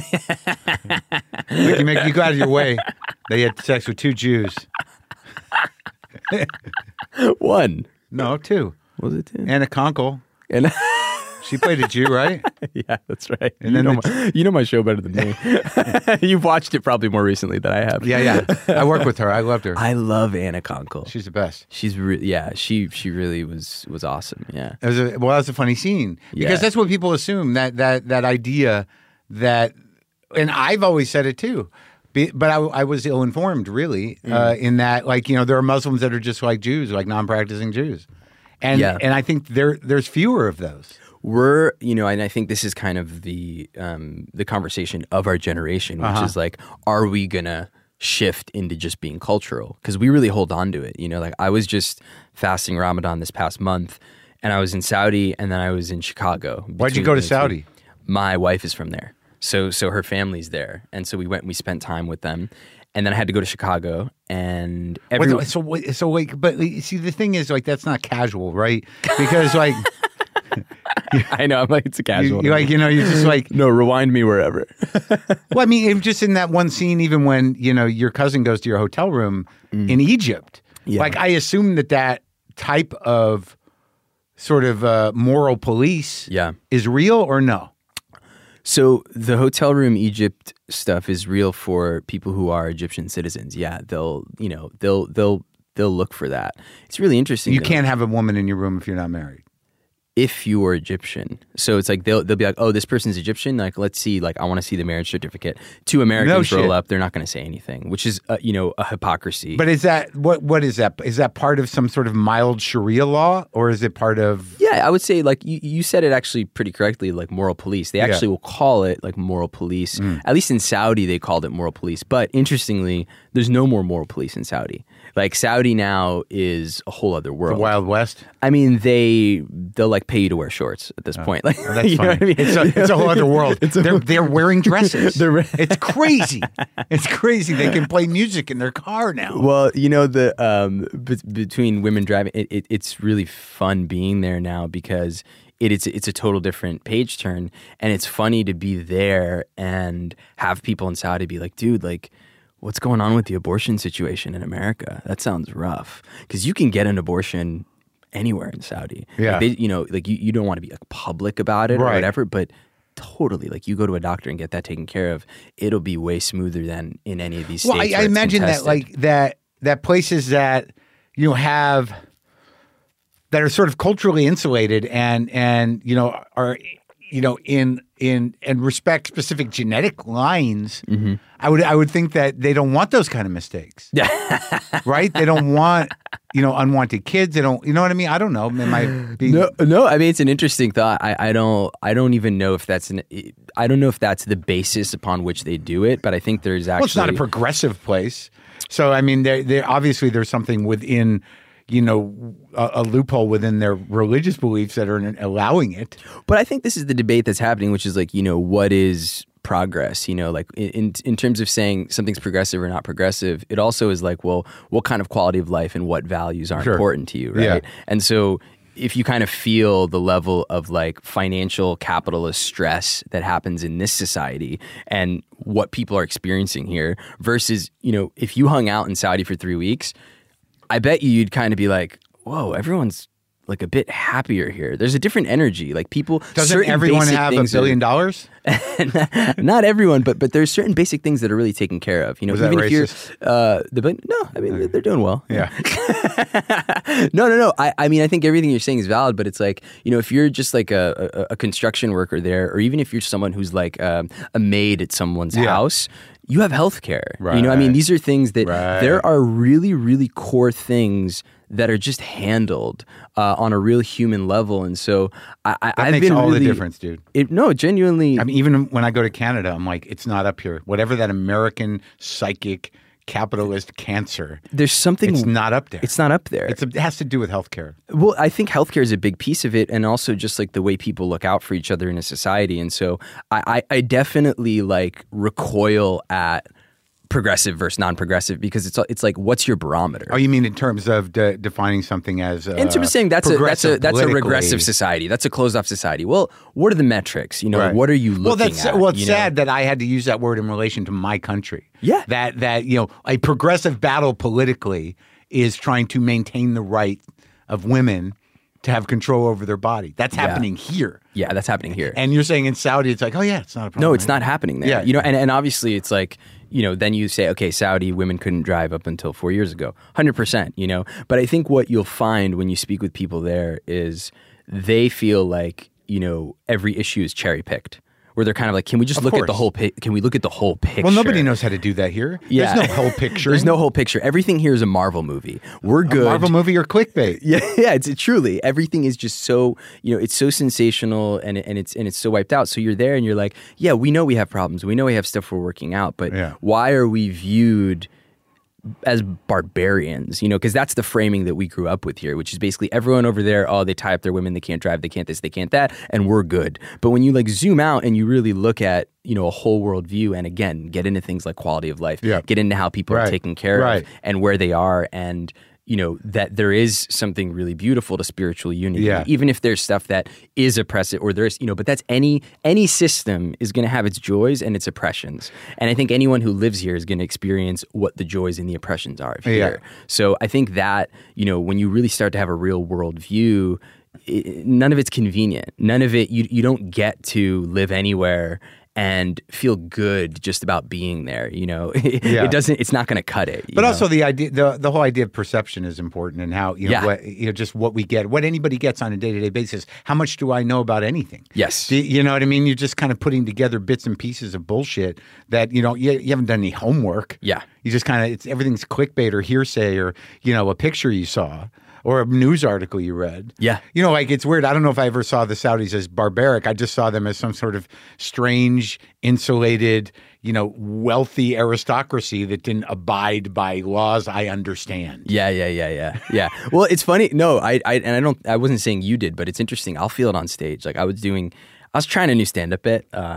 Like you, make, you go out of your way. They had sex with two Jews. One. No, two. Was it two? Anna Konkle. And She played a Jew, right? yeah, that's right. And you, then know the- my, you know my show better than me. You've watched it probably more recently than I have. Yeah, yeah. I worked with her. I loved her. I love Anna Konkle. She's the best. She's really, yeah, she she really was was awesome. Yeah. It was a, well, that was a funny scene because Yeah. that's what people assume that that that idea that, and I've always said it too, be, but I, I was ill informed really Mm. uh, in that like you know there are Muslims that are just like Jews, like non-practicing Jews, and Yeah. and I think there there's fewer of those. We're, you know, and I think this is kind of the um, the conversation of our generation, which Uh-huh. is like, are we gonna shift into just being cultural? Because we really hold on to it. You know, like I was just fasting Ramadan this past month, and I was in Saudi, and then I was in Chicago. Why'd you between go to the two. Saudi? My wife is from there, so so her family's there, and so we went. and We spent time with them, and then I had to go to Chicago, and every Wait, so wait, so wait, but you see the thing is like that's not casual, right? Because like I know I'm like it's a you, casual. you like you know you're just like no, rewind me wherever. well, I mean, it was just in that one scene, even when you know your cousin goes to your hotel room in Egypt, Yeah. like I assume that that type of sort of uh, moral police, Yeah. is real or no? So the hotel room Egypt stuff is real for people who are Egyptian citizens. Yeah, they'll you know they'll they'll they'll look for that. It's really interesting. You though, can't have a woman in your room if you're not married. if you are Egyptian. So it's like they'll they'll be like, oh, this person's Egyptian. Like, let's see. Like, I want to see the marriage certificate. Two Americans shit. roll up. They're not going to say anything, which is uh, you know a hypocrisy. But is that what? What is that? Is that part of some sort of mild Sharia law, or is it part of? yeah, I would say like you, you said it actually pretty correctly, like moral police. They actually will call it like moral police. Mm. At least in Saudi, they called it moral police. But interestingly, there's no more moral police in Saudi. Like Saudi now is a whole other The world. Wild West. I mean, they they'll like pay you to wear shorts at this point. Like Oh, that's you know funny. what I mean? It's a it's a whole other world. they're they're wearing dresses. They're- it's crazy. It's crazy. They can play music in their car now. Well, you know the um, be- between women driving, it, it, it's really fun being there now because it, it's it's a total different page turn, and it's funny to be there and have people in Saudi be like, dude, like, what's going on with the abortion situation in America? That sounds rough because you can get an abortion anywhere in Saudi. Yeah. Like, they, you know, like you, you don't want to be like public about it or Right. whatever, but. Totally, like you go to a doctor and get that taken care of, it'll be way smoother than in any of these states. Well, I, where I it's imagine that contested. like that that places that you know have that are sort of culturally insulated and and you know are you know in in and respect specific genetic lines. Mm-hmm. I would I would think that they don't want those kind of mistakes. Right? They don't want you know unwanted kids. They don't. You know what I mean? I don't know. Am I being, No, no. I mean, it's an interesting thought. I, I don't. I don't even know if that's an. I don't know if that's the basis upon which they do it. But I think there's actually. Well, it's not a progressive place. So I mean, there, there obviously there's something within, you know, a, a loophole within their religious beliefs that are allowing it. But I think this is the debate that's happening, which is like, you know, what is progress? You know, like in in terms of saying something's progressive or not progressive, it also is like, well, what kind of quality of life and what values are Sure. important to you, right? Yeah. And so. if you kind of feel the level of like financial capitalist stress that happens in this society and what people are experiencing here versus, you know, if you hung out in Saudi for three weeks, I bet you you'd kind of be like, whoa, everyone's like a bit happier here. There's a different energy. Like people, doesn't everyone have a billion are, dollars? Not everyone, but but there's certain basic things that are really taken care of. You know, Was even that if you're racist? uh, the no, I mean okay. they're doing well. Yeah. no, no, no. I, I mean, I think everything you're saying is valid, but it's like, you know, if you're just like a, a, a construction worker there, or even if you're someone who's like um, a maid at someone's yeah. house. You have healthcare. Right. You know, I mean, these are things that right. there are really, really core things that are just handled uh, on a real human level. And so I, I, that I've makes been all really, the difference, dude. It, no, genuinely. I mean, even when I go to Canada, I'm like, it's not up here. Whatever that American psychic capitalist cancer, there's something. It's not up there. It's not up there. It's a, it has to do with healthcare. Well, I think healthcare is a big piece of it, and also just like the way people look out for each other in a society. And so I, I, I definitely like recoil at progressive versus non-progressive because it's it's like, what's your barometer? Oh, you mean in terms of de- defining something as uh, in terms of saying that's a that's a that's a regressive politically. society, that's a closed off society. Well, what are the metrics? You know, Right. what are you looking well, that's, at? Well, it's you know? sad that I had to use that word in relation to my country. Yeah. That that you know, a progressive battle politically is trying to maintain the right of women to have control over their body. That's happening yeah. here. Yeah, that's happening here. And you're saying in Saudi, it's like, oh yeah, it's not a problem. No, it's not happening there. Yeah. You know, and, and obviously it's like, you know, then you say, okay, Saudi women couldn't drive up until four years ago. one hundred percent, you know. But I think what you'll find when you speak with people there is they feel like, you know, every issue is cherry picked. Where they're kind of like, can we just Of look course. at the whole pi- can we look at the whole picture? Well, nobody knows how to do that here. Yeah. There's no whole picture. There's no whole picture. Everything here is a Marvel movie. We're a good. Marvel movie or clickbait. Yeah, yeah, it's it, truly everything is just so, you know, it's so sensational and and it's and it's so wiped out. So you're there and you're like, yeah, we know we have problems. We know we have stuff we're working out, but Yeah. why are we viewed as barbarians, you know, because that's the framing that we grew up with here, which is basically everyone over there, oh, they tie up their women, they can't drive, they can't this, they can't that, and we're good. But when you like zoom out and you really look at, you know, a whole world view and again, get into things like quality of life, Yeah. get into how people Right. are taken care Right. of and where they are and, you know, that there is something really beautiful to spiritual unity, Yeah. even if there's stuff that is oppressive or there's, you know, but that's any any system is going to have its joys and its oppressions. And I think anyone who lives here is going to experience what the joys and the oppressions are of here. Yeah. So I think that, you know, when you really start to have a real world view, it, none of it's convenient. None of it, you you don't get to live anywhere and feel good just about being there, you know. It, Yeah. it doesn't. It's not going to cut it. you But know? also the idea, the the whole idea of perception is important, and how you know, Yeah. what, you know, just what we get, what anybody gets on a day to day basis. How much do I know about anything? Yes. Do, you know what I mean? You're just kind of putting together bits and pieces of bullshit that you know you, you haven't done any homework. Yeah. You just kind of it's everything's clickbait or hearsay or you know a picture you saw. Or a news article you read. Yeah. You know, like it's weird. I don't know if I ever saw the Saudis as barbaric. I just saw them as some sort of strange, insulated, you know, wealthy aristocracy that didn't abide by laws I understand. Yeah, yeah, yeah, yeah, yeah. Well, it's funny. No, I, I, and I don't. I wasn't saying you did, but it's interesting. I'll feel it on stage. Like I was doing, I was trying a new stand-up bit. Uh,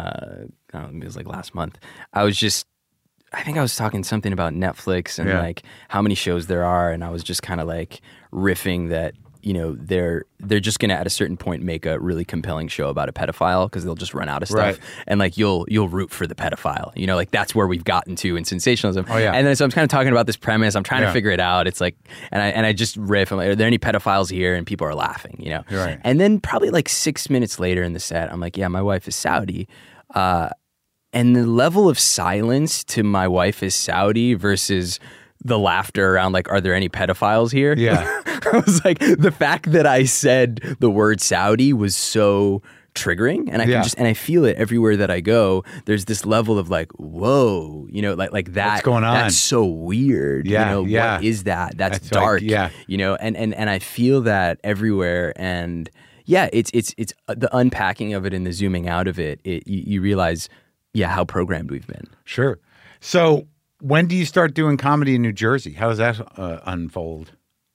I don't know, it was like last month. I was just. I think I was talking something about Netflix and Yeah. like how many shows there are, and I was just kind of like riffing that you know they're they're just gonna at a certain point make a really compelling show about a pedophile because they'll just run out of stuff, Right. and like you'll you'll root for the pedophile, you know, like that's where we've gotten to in sensationalism. Oh, yeah. And then so I'm kind of talking about this premise, I'm trying Yeah. to figure it out. It's like, and I and I just riff. I'm like, are there any pedophiles here? And people are laughing, you know. Right. And then probably like six minutes later in the set, I'm like, yeah, my wife is Saudi. Uh, And the level of silence to my wife is Saudi versus the laughter around like, are there any pedophiles here? Yeah. I was like, the fact that I said the word Saudi was so triggering, and I Yeah. can just and I feel it everywhere that I go. There's this level of like, whoa, you know, like like that. What's going on? That's so weird. Yeah, you know, yeah. what is that? That's, That's like- dark. yeah. You know, and and and I feel that everywhere, and yeah, it's it's it's the unpacking of it and the zooming out of it. It you, you realize. Yeah, how programmed we've been. Sure. So when do you start doing comedy in New Jersey? How does that uh, unfold?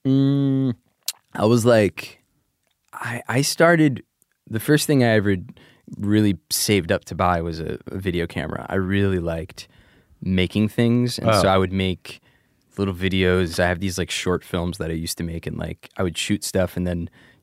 Mm, I was like, I I started, the first thing I ever really saved up to buy was a, a video camera. I really liked making things. And Oh. so I would make little videos. I have these like short films that I used to make, and like I would shoot stuff and then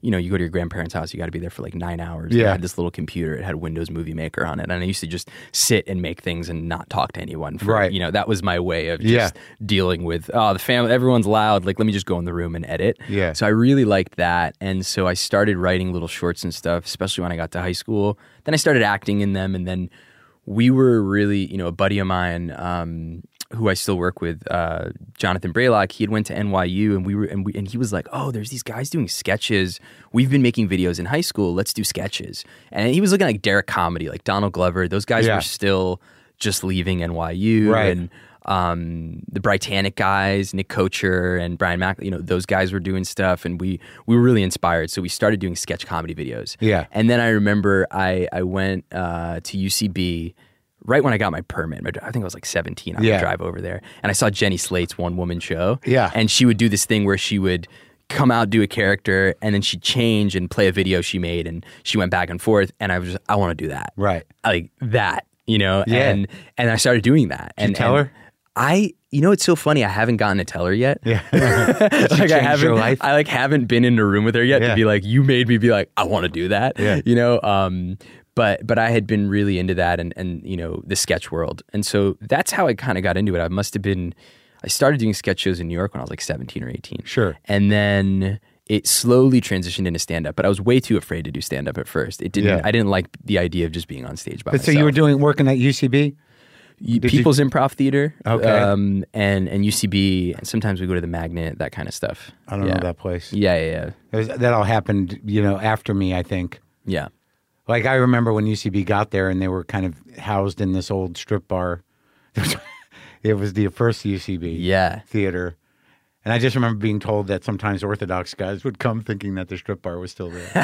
you know, you go to your grandparents' house, you got to be there for like nine hours. Yeah. I had this little computer. It had Windows Movie Maker on it. And I used to just sit and make things and not talk to anyone. For, Right. You know, that was my way of just Yeah. dealing with, oh, the family, everyone's loud. Like, let me just go in the room and edit. Yeah. So I really liked that. And so I started writing little shorts and stuff, especially when I got to high school. Then I started acting in them. And then we were really, you know, a buddy of mine, um, who I still work with, uh, Jonathan Braylock, he had went to N Y U and we were, and, we, and he was like, oh, there's these guys doing sketches. We've been making videos in high school. Let's do sketches. And he was looking like Derek Comedy, like Donald Glover. Those guys Yeah. were still just leaving N Y U. Right. And um, the Britannic guys, Nick Kocher and Brian Mack, you know, those guys were doing stuff. And we, we were really inspired. So we started doing sketch comedy videos. Yeah. And then I remember I, I went uh, to U C B right when I got my permit. I think I was like seventeen. I would Yeah. drive over there. And I saw Jenny Slate's one woman show. Yeah. And she would do this thing where she would come out, do a character, and then she'd change and play a video she made. And she went back and forth. And I was just, I want to do that. Right. Like that, you know? Yeah. And and I started doing that. Did you and tell and her? I, you know, it's so funny. I haven't gotten to tell her yet. Yeah. like I change haven't, your life? I like haven't been in a room with her yet Yeah. to be like, you made me be like, I want to do that. Yeah. You know, um, but but I had been really into that and and you know the sketch world, and so that's how I kind of got into it. I must have been, I started doing sketch shows in New York when I was like seventeen or eighteen. Sure. And then it slowly transitioned into stand up, but I was way too afraid to do stand up at first. It didn't. Yeah. I didn't like the idea of just being on stage by But so myself. you were doing working at U C B? You- Did you- People's Improv Theater, Okay. um, and and U C B, and sometimes we go to the Magnet, that kind of stuff. I don't yeah. know that place. Yeah, yeah, yeah, It was- that all happened, you know, after me, I think. yeah. Like I remember when U C B got there and they were kind of housed in this old strip bar. It was the first U C B Yeah. theater. And I just remember being told that sometimes Orthodox guys would come thinking that the strip bar was still there.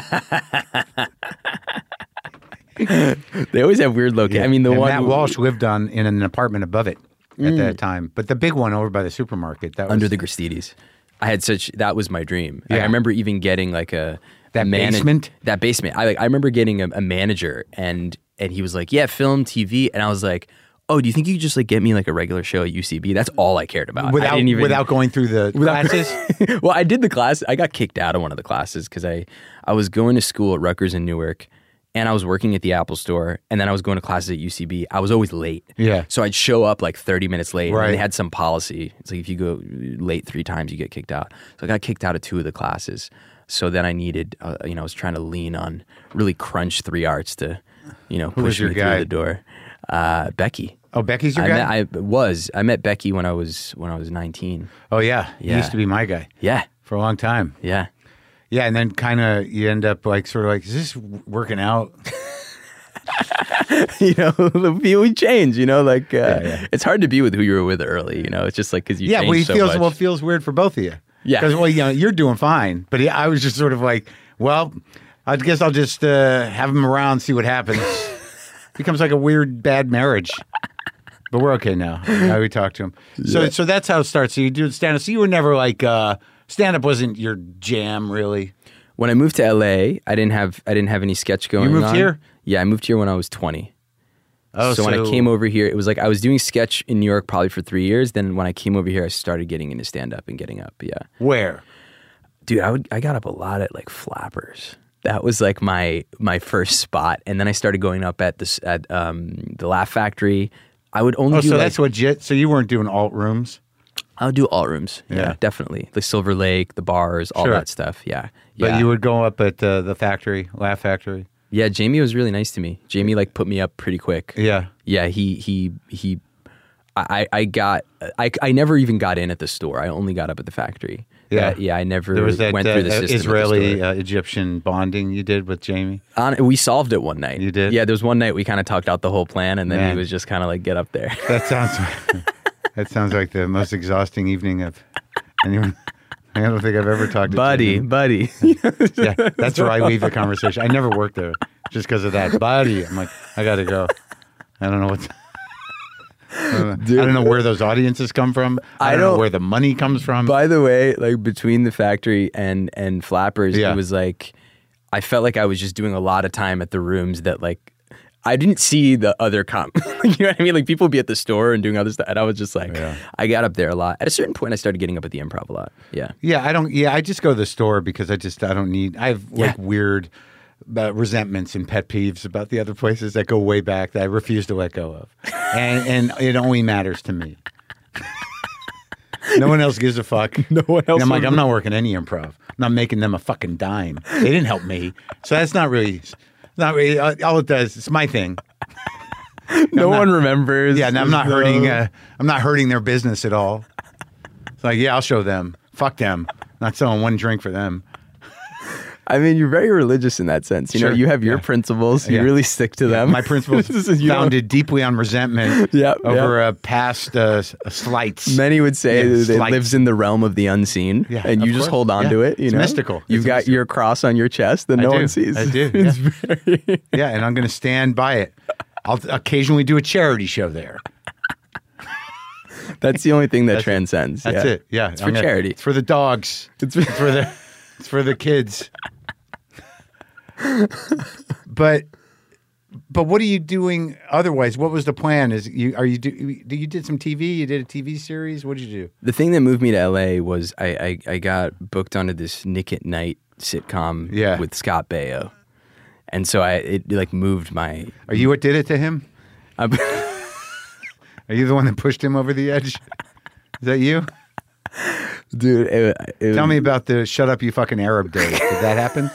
They always have weird locations. I mean, the and one Matt Walsh lived on in an apartment above it at that time. But the big one over by the supermarket, that was under the Gristedes. I had such, that was my dream. Like, Yeah. I remember even getting like a That mana- basement? That basement. I like. I remember getting a, a manager, and and he was like, "Yeah, film, T V," and I was like, "Oh, do you think you could just like get me like a regular show at U C B?" That's all I cared about. I without didn't even, without going through the classes. well, I did the class. I got kicked out of one of the classes because I I was going to school at Rutgers in Newark. And I was working at the Apple Store, and then I was going to classes at U C B. I was always late. Yeah. So I'd show up like thirty minutes late. Right. And they had some policy. It's like if you go late three times, you get kicked out. So I got kicked out of two of the classes. So then I needed, uh, you know, I was trying to lean on really crunch three arts to, you know, was push your me guy? through the door. Uh, Becky. Oh, Becky's your I guy? met, I was. I met Becky when I was when I was nineteen. oh, yeah. He Yeah. used to be my guy Yeah. for a long time. Yeah. Yeah, and then kind of you end up like sort of like, is this working out? You know, we change, you know, like uh, Yeah, yeah. it's hard to be with who you were with early, you know, it's just like because you Yeah, change well, he so feels much. well, it feels weird for both of you. Yeah. because well, you know, you're doing fine, but he, I was just sort of like, well, I guess I'll just uh, have him around, see what happens. Becomes like a weird bad marriage, but we're okay now. Now we talk to him. So, Yeah. so that's how it starts. So you do stand up. So you were never like uh, stand up wasn't your jam, really. When I moved to L A, I didn't have I didn't have any sketch going on. moved here? Yeah, I moved here when I was twenty. Oh, so, when I came over here, it was like I was doing sketch in New York probably for three years. Then when I came over here, I started getting into stand up and getting up. Yeah, where? dude, I would I got up a lot at like Flappers. That was like my my first spot, and then I started going up at this at um, the Laugh Factory. I would only Oh, do so like, that's what. J- so you weren't doing alt rooms. I'll do all rooms. Yeah, Yeah. definitely. The Silver Lake, the bars, all Sure. that stuff. Yeah. But yeah. you would go up at uh, the factory, Laugh Factory. Yeah, Jamie was really nice to me. Jamie like put me up pretty quick. Yeah. Yeah, he he he I I got I I never even got in at the store. I only got up at the factory. Yeah. That- yeah, I never There was that went uh, through the system. at the Israeli store. uh, Egyptian bonding you did with Jamie. On, we solved it one night. You did? Yeah, there was one night we kind of talked out the whole plan, and then Man. he was just kind of like, "Get up there." That sounds. That sounds like the most exhausting evening of anyone. I don't think I've ever talked to buddy, Jamie. buddy. Yeah, that's where I leave the conversation. I never worked there just because of that, buddy. I'm like, I got to go. I don't know what's. I don't know, I don't know where those audiences come from. I, I don't know don't- where the money comes from. By the way, like between the factory and and Flappers, Yeah. it was like I felt like I was just doing a lot of time at the rooms that like I didn't see the other comp. You know what I mean? Like people would be at the store and doing other stuff, and I was just like, Yeah. I got up there a lot. At a certain point, I started getting up at the Improv a lot. Yeah. Yeah, I don't. Yeah, I just go to the store because I just I don't need. I have like Yeah. weird uh, resentments and pet peeves about the other places that go way back that I refuse to let go of, and and it only matters to me. No one else gives a fuck. No one else And I'm like, would- I'm not working any improv. I'm not making them a fucking dime. They didn't help me, so that's not really. Not really. All it does. It's my thing. No not- one remembers. Yeah, and I'm not No. hurting. Uh, I'm not hurting their business at all. It's like, yeah, I'll show them. Fuck them. Not selling one drink for them. I mean, you're very religious in that sense. You Sure. know, you have your Yeah. principles. You Yeah. really stick to them. My principles This is- you know, founded deeply on resentment Yeah, over uh, past uh, s- uh, slights. Many would say Yeah, that it slight. lives in the realm of the unseen, Yeah, and you of just course. hold on Yeah. to it. You It's know, mystical. You've It's got mystical. your cross on your chest that I no do. one sees. I do, It's very- Yeah, and I'm going to stand by it. I'll occasionally do a charity show there. That's the only thing that That's it. transcends. That's yeah. it. Yeah, It's for I'm gonna- charity. It's for the dogs. It's for the. It's for the kids. But, but what are you doing otherwise? What was the plan? Is you are you do you did some T V? You did a T V series. What did you do? The thing that moved me to L A was I, I, I got booked onto this Nick at Night sitcom Yeah. with Scott Baio. And so I it like moved my Are you what did it to him? uh, Are you the one that pushed him over the edge? Is that you? dude. It, it, Tell me about the "Shut Up, You Fucking Arab" day. Did that happen?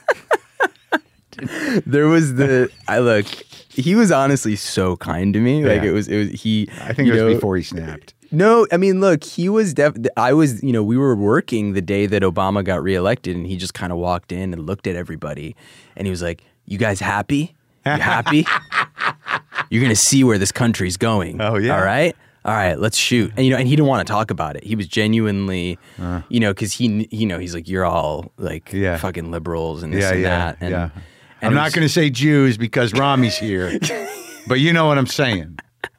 there was the I look. He was honestly so kind to me. Like Yeah. it was it was he. I think you it was know, before he snapped. No, I mean, look, he was def. I was, you know, we were working the day that Obama got reelected, and he just kind of walked in and looked at everybody, and he was like, "You guys happy? You happy? You're gonna see where this country's going. Oh, yeah. All right." All right, let's shoot. And you know, and he didn't want to talk about it. He was genuinely, uh, you know, because he, you know, he's like, you're all like Yeah. fucking liberals and this Yeah, and yeah, that. And, yeah. and I'm it not was- going to say Jews because Rami's here, but you know what I'm saying.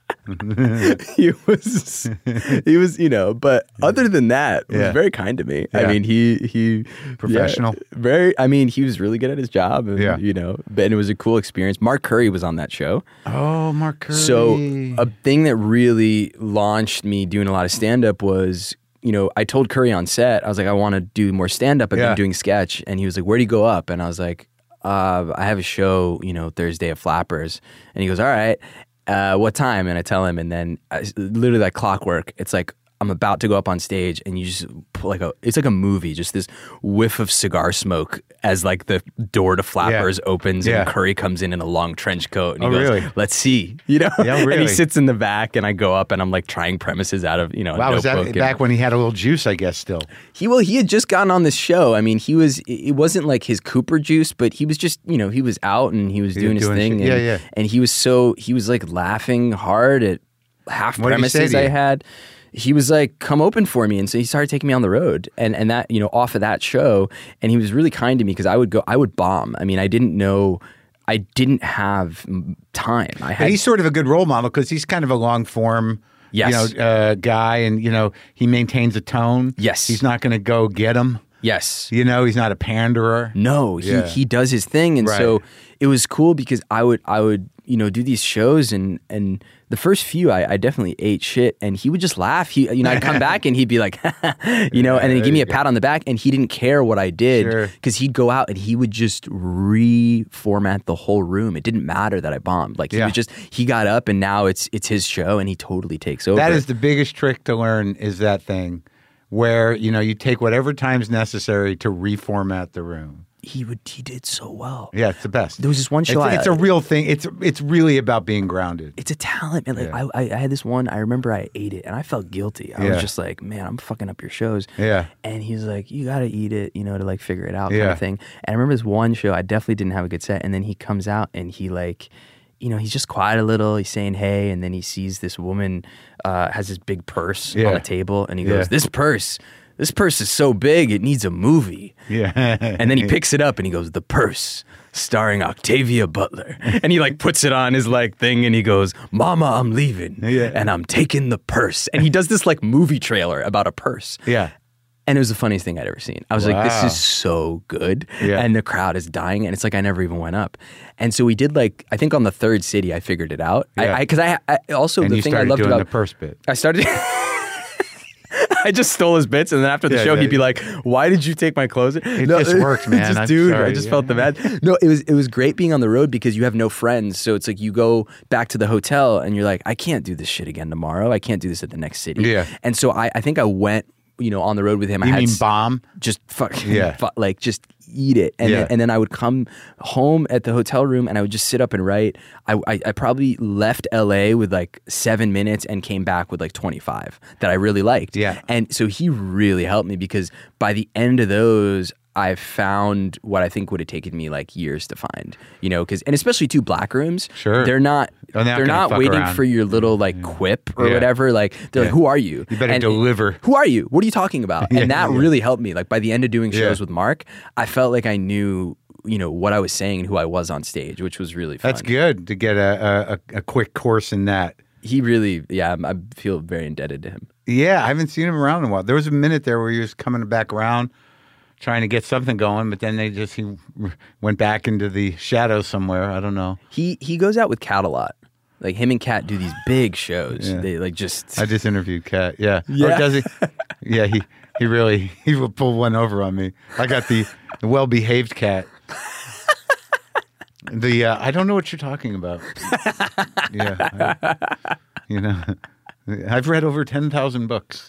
he was he was you know but other than that he Yeah. was very kind to me. Yeah. I mean he he Professional. yeah, very I mean he was really good at his job, and, Yeah. you know but and it was a cool experience. Mark Curry was on that show. Oh, Mark Curry. So a thing that really launched me doing a lot of stand-up was, you know, I told Curry on set, I was like, I want to do more stand-up. I've Yeah. been doing sketch. And he was like, where do you go up? And I was like, uh, I have a show, you know, Thursday at Flappers. And he goes, all right, uh, what time? And I tell him, and then I, literally like clockwork, it's like, I'm about to go up on stage, and you just put like a, it's like a movie, just this whiff of cigar smoke as like the door to Flappers opens, Yeah. and Curry comes in in a long trench coat, and he Oh, goes, really? let's see, you know? Yeah, And really? he sits in the back, and I go up, and I'm like trying premises out of, you know, a Wow, was that notebook, and- back when he had a little juice? I guess still. he well, he had just gotten on this show. I mean, he was. It wasn't like his Cooper juice, but he was just, you know, he was out and he was doing his doing thing. shit. And, Yeah, yeah. And he was so he was like laughing hard at half What did he say premises to I you? had. He was like, "Come open for me," and so he started taking me on the road, and and that, you know, off of that show, and he was really kind to me because I would go, I would bomb. I mean, I didn't know. I didn't have mm, time. I had And he's sort of a good role model because he's kind of a long form, Yes. you know, uh, guy, and you know he maintains a tone. Yes. he's not going to go get him. yes. You know, he's not a panderer. No, he, Yeah. he does his thing, and Right. so it was cool because I would I would you know do these shows, and and the first few I, I definitely ate shit, and he would just laugh. He you know I'd come back and he'd be like, you know, and then he'd give me a pat on the back, and he didn't care what I did Sure. because he'd go out and he would just reformat the whole room. It didn't matter that I bombed. Like he Yeah. was just he got up, and now it's it's his show, and he totally takes over. That is the biggest trick to learn is that thing where, you know, you take whatever time's necessary to reformat the room. he would he did so well. Yeah, it's the best. There was this one show It's, I- it's a real thing. It's it's really about being grounded. It's a talent, man. Like Yeah. I, I, I had this one. I remember I ate it, and I felt guilty. I Yeah. was just like, man, I'm fucking up your shows. Yeah. And he's like, you got to eat it, you know, to like figure it out, kind Yeah. of thing. And I remember this one show. I definitely didn't have a good set, and then he comes out and he like, you know, he's just quiet a little. He's saying hey, and then he sees this woman uh, has this big purse Yeah. on a table, and he Yeah. goes, this purse. This purse is so big, it needs a movie. Yeah. And then he picks it up and he goes, The Purse, starring Octavia Butler. And he like puts it on his like thing and he goes, Mama, I'm leaving. Yeah. And I'm taking the purse. And he does this like movie trailer about a purse. Yeah. And it was the funniest thing I'd ever seen. I was like, this Wow. is so good. Yeah. And the crowd is dying. And it's like, I never even went up. And so we did like, I think on the third city, I figured it out. Yeah. I, I, Cause I, I also, And the you thing I started loved doing about, the purse bit. I started, I just stole his bits. And then after the Yeah, show, yeah. he'd be like, why did you take my clothes? It just worked, man. just, I'm dude, sorry. I just Yeah. felt the bad. No, it was, it was great being on the road because you have no friends. So it's like you go back to the hotel and you're like, I can't do this shit again tomorrow. I can't do this at the next city. Yeah. And so I, I think I went, you know, on the road with him. I You had mean s- bomb? just fucking Yeah. fu- like just eat it, and Yeah. then, and then I would come home at the hotel room and I would just sit up and write. I, I I probably left L A with like seven minutes and came back with like twenty-five that I really liked. Yeah. And so he really helped me because by the end of those, I found what I think would have taken me like years to find, you know, because, and especially two black rooms, Sure. they're not, They're not they're gonna not fuck waiting around. for your little like quip or Yeah. whatever. Like they're Yeah. like, who are you? You better And- deliver. Who are you? What are you talking about? Yeah, And that yeah. really helped me. Like by the end of doing shows Yeah. with Mark, I felt like I knew, you know, what I was saying and who I was on stage, which was really fun. That's good to get a, a, a quick course in that. He really, yeah, I'm- I feel very indebted to him. Yeah, I haven't seen him around in a while. There was a minute there where he was coming back around, trying to get something going, but then they just he went back into the shadows somewhere. I don't know. He he goes out with Kat a lot. Like him and Kat do these big shows. Yeah. They like just I just interviewed Kat. Yeah. Yeah. Or does he? Yeah, he he really he will pull one over on me. I got the, the well behaved cat. The uh, I don't know what you're talking about. Yeah, I- you know, I've read over ten thousand books.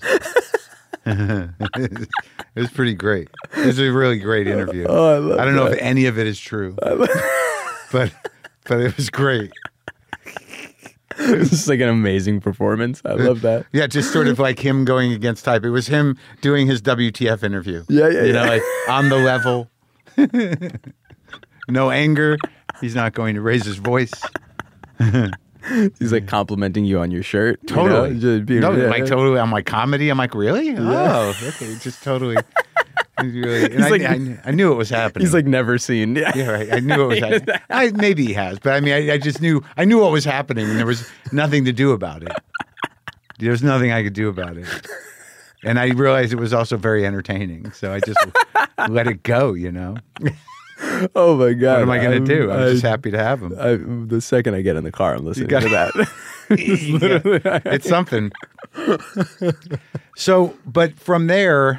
It was pretty great. It was a really great interview. Oh, I love don't know that. if any of it is true, but but it was great. It's just like an amazing performance. I love that. Yeah, just sort of like him going against type. It was him doing his W T F interview. Yeah, yeah, You know, yeah. like on the level. No anger. He's not going to raise his voice. He's like complimenting you on your shirt. you know? Totally. Just being- no, yeah. like totally on my comedy. I'm like, really? Oh, okay. Just totally. He's really, and He's I, like- I, I knew it was happening. He's like never seen. Yeah. yeah, right. I knew it was happening. I, maybe he has, but I mean, I, I just knew, I knew what was happening and there was nothing to do about it. There was nothing I could do about it. And I realized it was also very entertaining. So I just let it go, you know? Oh my god. What am I going I'm- to do? I'm just I- happy to have him. I, the second I get in the car, I'm listening gotta- to that. Yeah, it's something. So, but from there,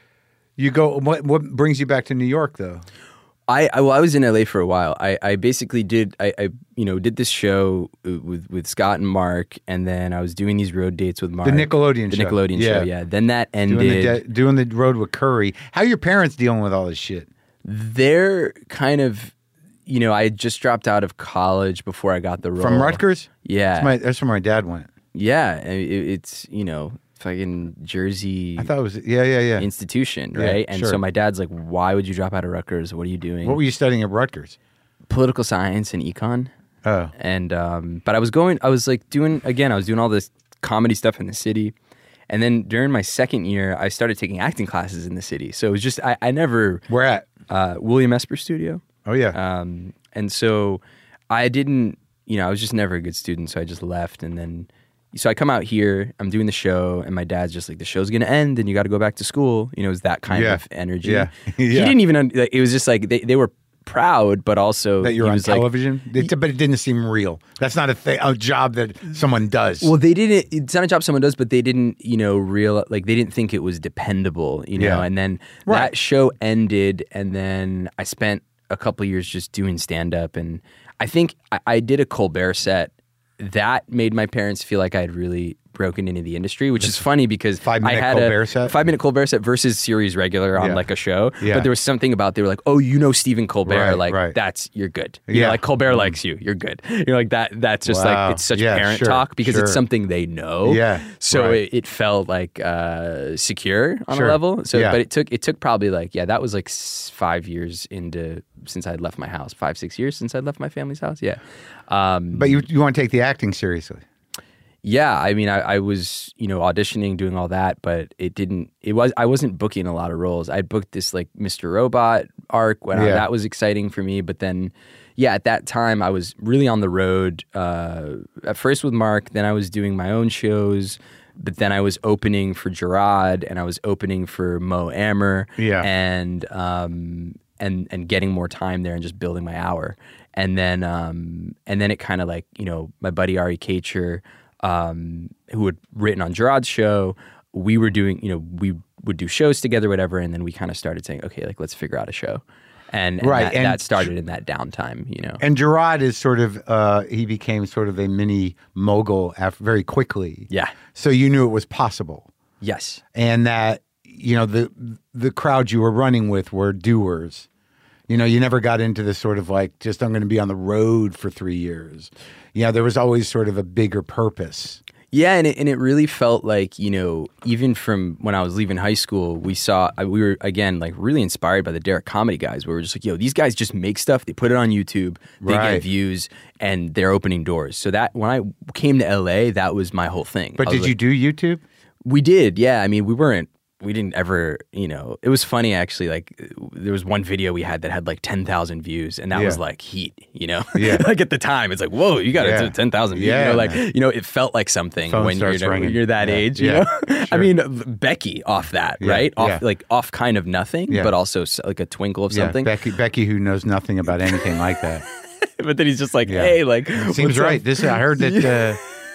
you go. What what brings you back to New York, though? I, I well, I was in L A for a while. I, I basically did I, I you know did this show with with Scott and Mark, and then I was doing these road dates with Mark. The Nickelodeon the show. Nickelodeon Yeah. show. Yeah. Then that ended. Doing the, de- doing the road with Curry. How are your parents dealing with all this shit? They're kind of, you know, I had just dropped out of college before I got the role From Rutgers? Yeah, That's, my, that's where my dad went. yeah. It, it's you know fucking Jersey I thought it was. Yeah, yeah, yeah. institution, Yeah, right? And sure. so my dad's like, "Why would you drop out of Rutgers? What are you doing?" What were you studying at Rutgers? Political science and econ. Oh, And um, but I was going, I was like doing again, I was doing all this comedy stuff in the city, and then during my second year, I started taking acting classes in the city. So it was just I, I never where at? uh, William Esper Studio, Oh, yeah. um, and so I didn't, you know, I was just never a good student, so I just left, and then so I come out here, I'm doing the show, and my dad's just like, the show's gonna end, and you got to go back to school. You know, it was that kind Yeah. of energy. Yeah. He Yeah. didn't even. un- Like, it was just like they, they were proud, but also That you're he on was like, television? It- but it didn't seem real. That's not a, thing, a job that someone does. Well, they didn't. It's not a job someone does, but they didn't, you know, real like they didn't think it was dependable, you know. Yeah. And then Right. that show ended, and then I spent a couple years just doing stand up, and I think I, I did a Colbert set that made my parents feel like I had really broken into the industry, which is funny because Five I minute had Colbert a set? five minute Colbert set versus series regular on Yeah. like a show. Yeah. But there was something about they were like, oh, you know Stephen Colbert, Right, like right. that's you're good. You Yeah. know, like Colbert likes you, you're good. You're like that. That's just Wow. like it's such Yeah, parent sure, talk because sure. it's something they know. Yeah, So right. it, it felt like uh, secure on Sure. a level. So, Yeah. but it took it took probably like yeah, that was like s- five years into since I'd left my house. Five six years since I'd left my family's house. Yeah. Um, but you you want to take the acting seriously. yeah, I mean, I, I was, you know, auditioning, doing all that, but it didn't. It was I wasn't booking a lot of roles. I booked this like Mister Robot arc when I, Yeah. that was exciting for me. But then, yeah, at that time I was really on the road. Uh, at first with Mark, then I was doing my own shows, but then I was opening for Gerard and I was opening for Mo Amer. Yeah. And, um, and, and getting more time there and just building my hour. And then, um, and then it kind of like, you know, my buddy Ari Kacher, um, who had written on Gerard's show, we were doing, you know, we would do shows together, whatever. And then we kind of started saying, okay, like, let's figure out a show. And, and, Right, that, and- that started in that downtime, you know. And Gerard is sort of, uh, he became sort of a mini mogul after, very quickly. Yeah. So you knew it was possible. Yes. And that, you know, the the crowd you were running with were doers. You know, you never got into this sort of like, just I'm going to be on the road for three years. Yeah, there was always sort of a bigger purpose. Yeah, and it, and it really felt like, you know, even from when I was leaving high school, we saw, we were, again, like really inspired by the Derek Comedy guys, where we were just like, yo, these guys just make stuff, they put it on YouTube, they Right. get views, and they're opening doors. So that, when I came to L A, that was my whole thing. But I was did you like- do YouTube? We did, yeah. I mean, we weren't, we didn't ever, you know, it was funny actually. Like, there was one video we had that had like ten thousand views, and that Yeah. was like heat, you know? Yeah. Like at the time, it's like, whoa, you got Yeah. it to ten thousand views. Yeah, you know, like, man. you know, it felt like something Phone when you're, starts you know, ringing. when you're that Yeah. age, you Yeah. know? I Sure. mean, Becky off that, Yeah. right? Off, Yeah. like off kind of nothing, Yeah. but also s- like a twinkle of something. Yeah, Becky, Becky, who knows nothing about anything like that. But then he's just like, Yeah. hey, like, Seems what's up? right. This I heard that. Uh,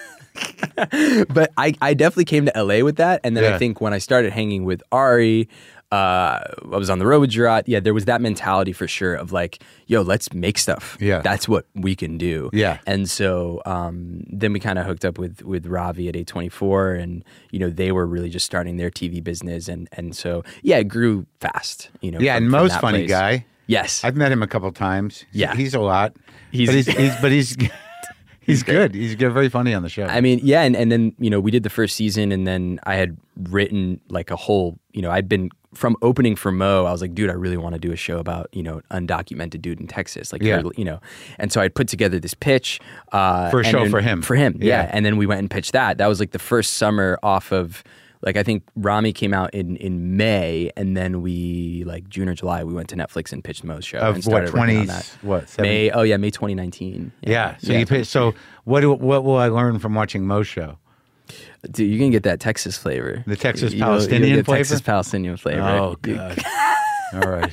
But I, I definitely came to L A with that. And then Yeah. I think when I started hanging with Ari, uh, I was on the road with Gerard. Yeah, there was that mentality for sure of like, yo, let's make stuff. Yeah. That's what we can do. Yeah. And so um, then we kind of hooked up with with Ravi at A twenty-four, and, you know, they were really just starting their T V business. And, and so, yeah, it grew fast, you know. yeah, from- and from Mo's that funny place. guy. Yes. I've met him a couple times. Yeah. he's a lot. He's- but he's, he's but he's he's good. He's good, very funny on the show. I mean, yeah, and, and then, you know, we did the first season, and then I had written like a whole, you know, I'd been from opening for Mo, I was like, dude, I really want to do a show about, you know, undocumented dude in Texas. Like, Yeah. you know, and so I'd put together this pitch. Uh, For a and show then- for him. For him, yeah. Yeah. And then we went and pitched that. That was like the first summer off of, like, I think Rami came out in, in May, and then we, like, June or July, we went to Netflix and pitched Mo's show. and of what started working on twenties? that. What seven? May, oh yeah, May twenty nineteen. Yeah. So you pay, so what do, what will I learn from watching Mo's show? Dude, you can get that Texas flavor. The Texas You- you'll- Palestinian you'll get flavor? Texas Palestinian flavor. Oh You- God! All right.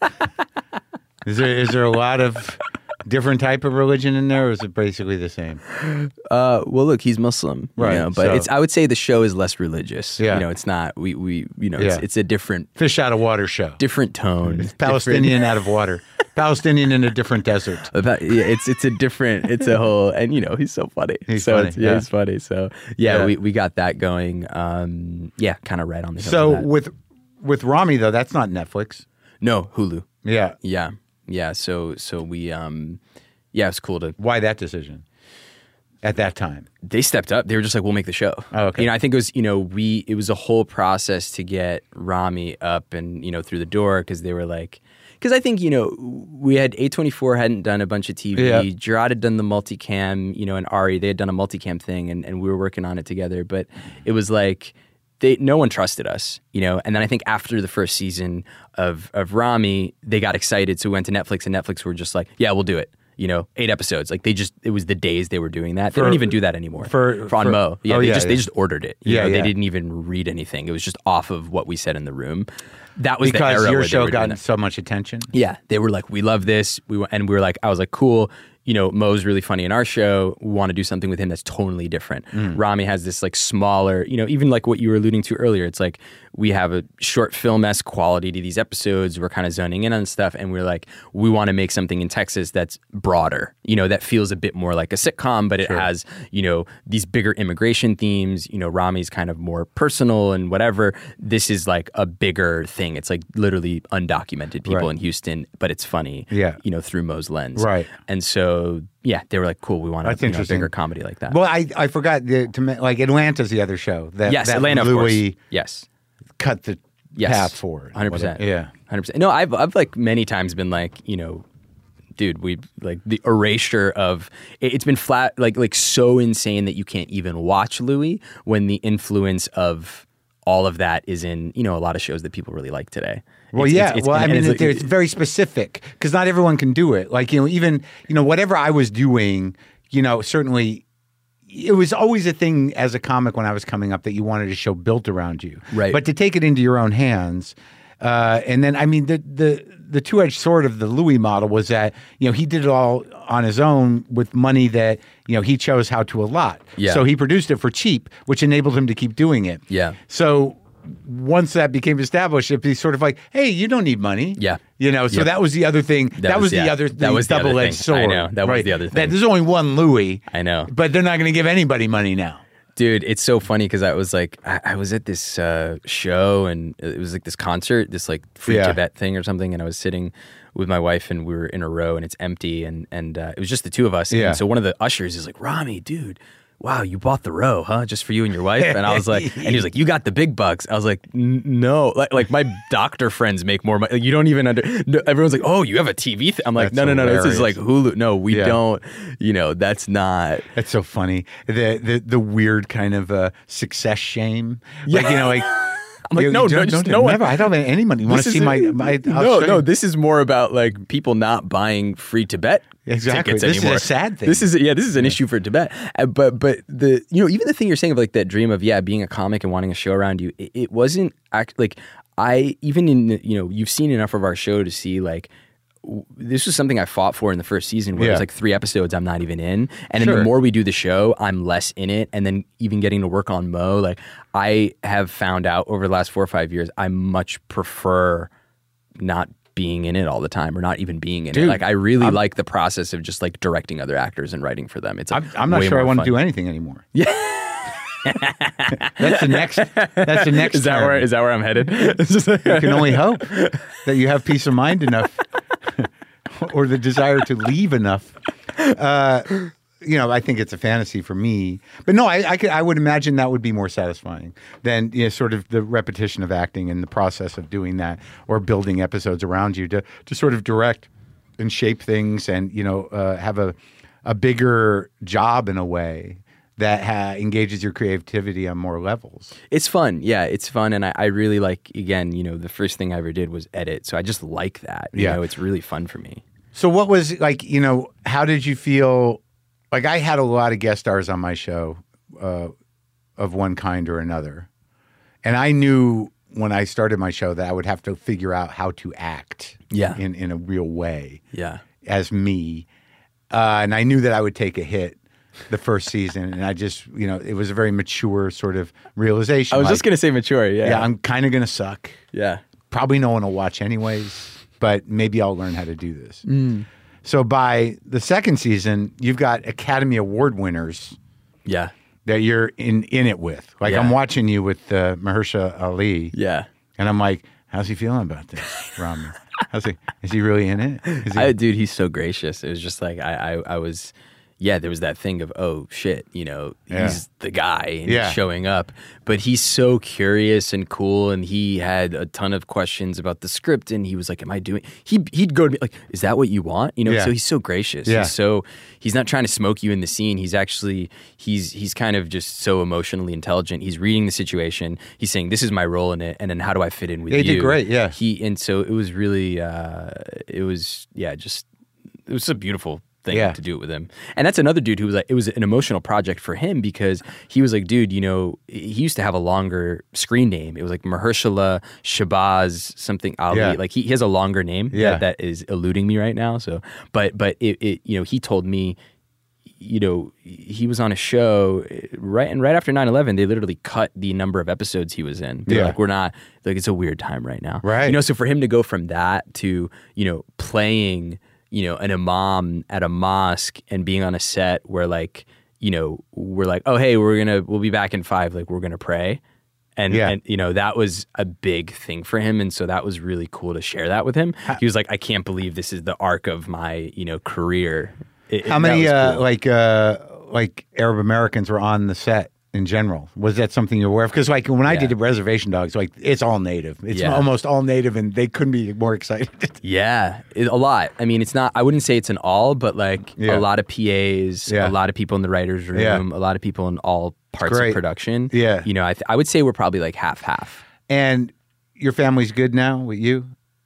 Is there is there a lot of different type of religion in there, or is it basically the same? Uh, well, look, he's Muslim, you Right, know, but so- it's. I would say the show is less religious. Yeah. You know, it's not. We we you know, it's, Yeah. it's a different Fish out of water show. different tone. Palestinian out of water. Palestinian in a different desert. Different, about, yeah, it's it's a different. It's a whole, and you know, he's so funny. He's so funny, It's, yeah, yeah. he's funny. So yeah, Yeah. we we got that going. Um, yeah, kind of right on the. heels So of that. with with Rami though, that's not Netflix. no Hulu. Yeah. Yeah, yeah. So so we um, yeah, it's cool to. Why that decision? At that time. They stepped up. They were just like, we'll make the show. Oh, okay. You know, I think it was, you know, we, it was a whole process to get Rami up and, you know, through the door, because they were like, because I think, you know, we had A twenty-four hadn't done a bunch of T V. Yeah. Gerard had done the multicam, you know, and Ari, they had done a multicam thing, and, and we were working on it together. But it was like, they, no one trusted us, you know. And then I think after the first season of, of Rami, they got excited. So we went to Netflix, and Netflix were just like, yeah, we'll do it. You know, eight episodes. Like, they just, it was the days they were doing that. They For- don't even do that anymore. for- on for- Mo. Yeah, oh, they yeah, just yeah. they just ordered it. You Yeah, know, yeah. They didn't even read anything. It was just off of what we said in the room. That was the Because era your where they show were doing got that. so much attention. Yeah, they were like, we love this. We wa- and we were like, I was like, cool. You know, Mo's really funny in our show. We want to do something with him that's totally different. Mm. Rami has this like smaller, you know, even like what you were alluding to earlier. It's like we have a short film-esque quality to these episodes. We're kind of zoning in on stuff, and we're like, we want to make something in Texas that's broader. You know, that feels a bit more like a sitcom, but it Sure. has, you know, these bigger immigration themes. You know, Rami's kind of more personal and whatever. This is like a bigger thing. It's like literally undocumented people Right. in Houston, but it's funny. Yeah. You know, through Mo's lens. Right. And so, yeah, they were like, cool, we want a That's you know, interesting. bigger comedy like that. Well, I, I forgot the, to ma- like Atlanta's the other show that yes, that Atlanta, of Louis course. Yes. cut the Yes. path for. one hundred percent. Yeah. one hundred percent. No, I've, I've like many times been like, you know, dude, we like the erasure of it, it's been flat, like, like so insane that you can't even watch Louis when the influence of all of that is in, you know, a lot of shows that people really like today. Well, It's- yeah. it's- it's- well, I and mean, it's it's, like- it's very specific because not everyone can do it. Like, you know, even, you know, whatever I was doing, you know, certainly, it was always a thing as a comic when I was coming up that you wanted a show built around you. Right. But to take it into your own hands, uh, and then I mean the the the two edged sword of the Louis model was that you know he did it all on his own with money that you know he chose how to allot. Yeah. So he produced it for cheap, which enabled him to keep doing it. Yeah. So once that became established, it'd be sort of like, hey, you don't need money. Yeah. You know, so Yep. that was the other thing. That, That was, was- the yeah. other That was the other double-edged thing. sword. I know. That was right? the other That- thing. there's only one Louis. I know. But they're not going to give anybody money now. Dude, it's so funny because I was like, I, I was at this uh, show and it was like this concert, this like free Yeah. Tibet thing or something, and I was sitting with my wife and we were in a row and it's empty and and uh, it was just the two of us. Yeah. And so one of the ushers is like, Rami, dude, wow, you bought the row, huh? Just for you and your wife? And I was like, and he was like, you got the big bucks. I was like, "N- no, like like my doctor friends make more money. Like, you don't even under. No, everyone's like, oh, you have a T V. Th-? I'm like, That's no, no, no, this is hilarious. like Hulu. No, we Yeah. don't. You know, that's not. That's so funny. The the the weird kind of uh, success shame. Like, you know, like. I'm like, you- no, you no, don't- just don't- no one. never. I don't have any money. You want to This see is my, a- my I'll no, show no. you. This is more about like people not buying free Tibet Exactly. tickets This is a anymore. sad thing. This is yeah. This is an issue for Tibet. Uh, but but the you know even the thing you're saying of like that dream of yeah being a comic and wanting a show around you. It, it wasn't act like I even in the, you know you've seen enough of our show to see like. w- This was something I fought for in the first season where Yeah. it was like three episodes I'm not even in. And Sure. then the more we do the show, I'm less in it. And then even getting to work on Mo, like I have found out over the last four or five years, I much prefer not being in it all the time or not even being in Dude, it. Like I really like the process of just like directing other actors and writing for them. It's a I'm, I'm not way sure I more want to fun. do anything anymore. Yeah. That's the next. That's the next. Is that term. where is that where I'm headed? It's just like- You can only hope that you have peace of mind enough or the desire to leave enough. Uh, you know, I think it's a fantasy for me. But no, I I, could, I would imagine that would be more satisfying than you know, sort of the repetition of acting and the process of doing that or building episodes around you to, to sort of direct and shape things and, you know, uh, have a, a bigger job in a way that ha- engages your creativity on more levels. It's fun. Yeah, it's fun. And I, I really like, again, you know, the first thing I ever did was edit. So I just like that. You Yeah. know, it's really fun for me. So what was like, you know, how did you feel? Like I had a lot of guest stars on my show uh, of one kind or another. And I knew when I started my show that I would have to figure out how to act Yeah. in, in a real way Yeah. as me. Uh, and I knew that I would take a hit the first season. And I just, you know, it was a very mature sort of realization. I was like, just going to say mature. Yeah. yeah, I'm kind of going to suck. yeah. Probably no one will watch anyways, but maybe I'll learn how to do this. Mm. So by the second season, you've got Academy Award winners Yeah. that you're in, in it with. Like Yeah. I'm watching you with uh, Mahershala Ali, Yeah. and I'm like, how's he feeling about this, Rami? How's he? Is he really in it? Is he, I, dude, he's so gracious. It was just like I, I, I was, yeah. There was that thing of, oh shit, you know, Yeah. he's the guy and Yeah. he's showing up. But he's so curious and cool, and he had a ton of questions about the script. And he was like, "Am I doing?" He he'd go to me like, "Is that what you want?" You know. Yeah. So he's so gracious. Yeah. He's so he's not trying to smoke you in the scene. He's actually he's he's kind of just so emotionally intelligent. He's reading the situation. He's saying, "This is my role in it," and then how do I fit in with Yeah, you? he did great, yeah. He and so it was really uh, it was yeah just it was a beautiful thing Yeah. to do it with him. And that's another dude who was like, it was an emotional project for him because he was like, dude, you know, he used to have a longer screen name. It was like Mahershala Shabazz something Ali. Yeah. Like he, he has a longer name Yeah. that, that is eluding me right now. So, but but it, it you know he told me. You know, he was on a show right, and right after nine eleven, they literally cut the number of episodes he was in. They're Yeah. like, we're not like it's a weird time right now, Right. You know, so for him to go from that to you know playing, you know, an imam at a mosque and being on a set where like, you know, we're like, oh hey, we're gonna we'll be back in five, like we're gonna pray. And, Yeah. and you know that was a big thing for him, and so that was really cool to share that with him. He was like, "I can't believe this is the arc of my you know career." It- How it- many that was uh, cool. like uh, like Arab Americans were on the set in general? Was that something you're aware of? Because like when I Yeah. did the Reservation Dogs, like it's all native. It's Yeah. almost all native, and they couldn't be more excited. Yeah, it, a lot. I mean, it's not. I wouldn't say it's an all, but like Yeah. a lot of P As, Yeah. a lot of people in the writers' room, Yeah. a lot of people in all parts great. of production. Yeah. you know, I th- I would say we're probably like half half. And your family's good now with you?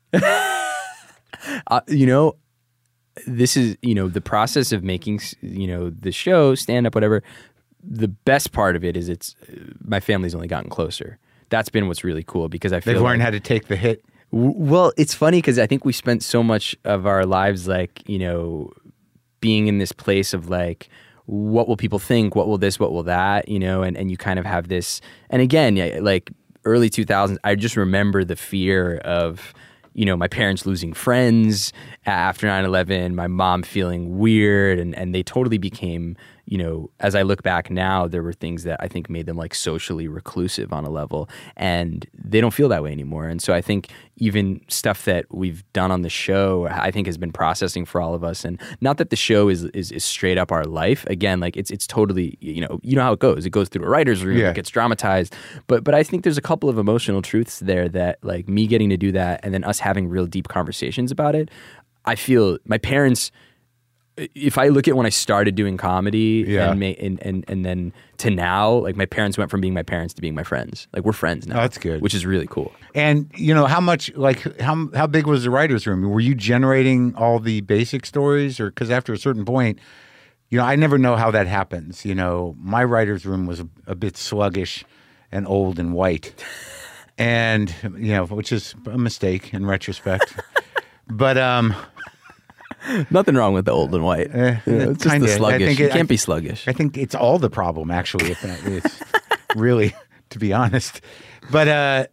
Uh, you know, this is you know the process of making s- you know the show, stand up, whatever. the best part of it is it's my family's only gotten closer. That's been what's really cool because I feel They've learned like, how to take the hit. w- well, it's funny because I think we spent so much of our lives like, you know, being in this place of like, what will people think? What will this? What will that? You know, and, and you kind of have this, and again, yeah, like early two thousands, I just remember the fear of, you know, my parents losing friends after nine eleven, my mom feeling weird, and, and they totally became, you know, as I look back now, there were things that I think made them like socially reclusive on a level, and they don't feel that way anymore. And so I think even stuff that we've done on the show, I think has been processing for all of us. And not that the show is is, is straight up our life. Again, like it's it's totally, you know, you know how it goes. It goes through a writer's room, Yeah. it gets dramatized. But but I think there's a couple of emotional truths there that like me getting to do that and then us having real deep conversations about it. I feel my parents, if I look at when I started doing comedy Yeah. and, ma- and and and then to now, like my parents went from being my parents to being my friends. Like we're friends now. Oh, that's good. Which is really cool. And you know how much, like how how big was the writers' room? Were you generating all the basic stories, or because after a certain point, you know, I never know how that happens. You know, my writers' room was a, a bit sluggish and old and white, and you know, which is a mistake in retrospect. But um, Nothing wrong with the old and white. Eh, You know, it's just kinda. the I sluggish. think You it- can't I- be sluggish. I think it's all the problem, actually. If that is really, to be honest. But uh,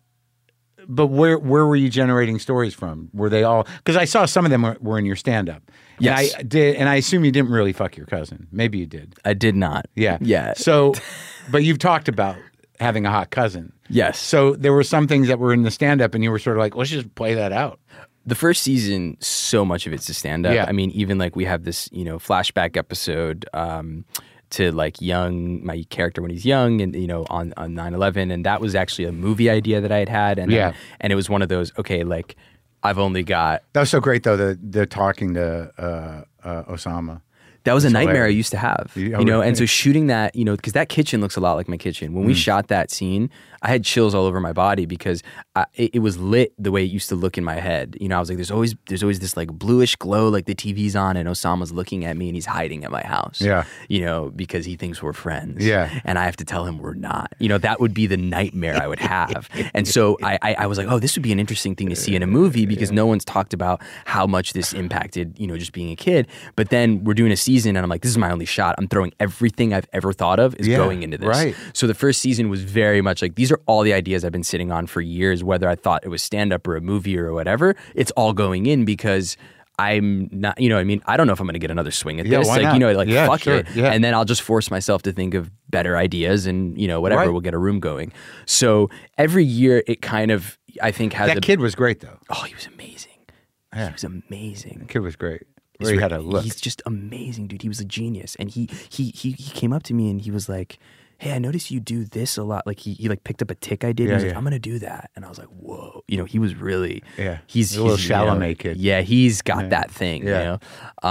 but where where were you generating stories from? Were they all? Because I saw some of them were, were in your stand up. Yes. And I did, and I assume you didn't really fuck your cousin. Maybe you did. I did not. Yeah. Yeah. So, but you've talked about having a hot cousin. Yes. So there were some things that were in the stand up, and you were sort of like, let's just play that out. The first season, so much of it's to stand up. Yeah. I mean, even like we have this, you know, flashback episode um, to like young, my character when he's young and, you know, on, on nine eleven. And that was actually a movie idea that I had had. And, Yeah. and it was one of those, okay, like I've only got, That was so great, though. The the talking to uh, uh, Osama. that was a nightmare hilarious. I used to have, Yeah, you know, really? and so shooting that, you know, because that kitchen looks a lot like my kitchen. When we shot that scene, I had chills all over my body because I, it, it was lit the way it used to look in my head. You know, I was like, there's always there's always this like bluish glow, like the T V's on and Osama's looking at me and he's hiding at my house. Yeah. You know, because he thinks we're friends. Yeah. And I have to tell him we're not. You know, that would be the nightmare I would have. And so I, I, I was like, oh, this would be an interesting thing to see in a movie because no one's talked about how much this impacted, you know, just being a kid. But then we're doing a season and I'm like, this is my only shot. I'm throwing everything I've ever thought of is Yeah, going into this. right. So the first season was very much like, these are all the ideas I've been sitting on for years, whether I thought it was stand-up or a movie or whatever. It's all going in because I'm not, you know, I mean, I don't know if I'm going to get another swing at Yeah, this. why like, not? you know, like, Yeah, fuck sure, it. yeah. And then I'll just force myself to think of better ideas and, you know, whatever, Right. we'll get a room going. So every year it kind of, I think, has That a, kid was great, though. oh, he was amazing. Yeah. He was amazing. Kid was great. He's Where he re- had a look. He's just amazing, dude. He was a genius. And he he he he came up to me and he was like, hey, I noticed you do this a lot. Like he, he like picked up a tick I did. Yeah, and he was yeah. like, I'm gonna do that. And I was like, whoa. You know, he was really Yeah. He's, He's a little he's, you know, Chalamet kid. Yeah, he's got Yeah. that thing. Yeah. You know.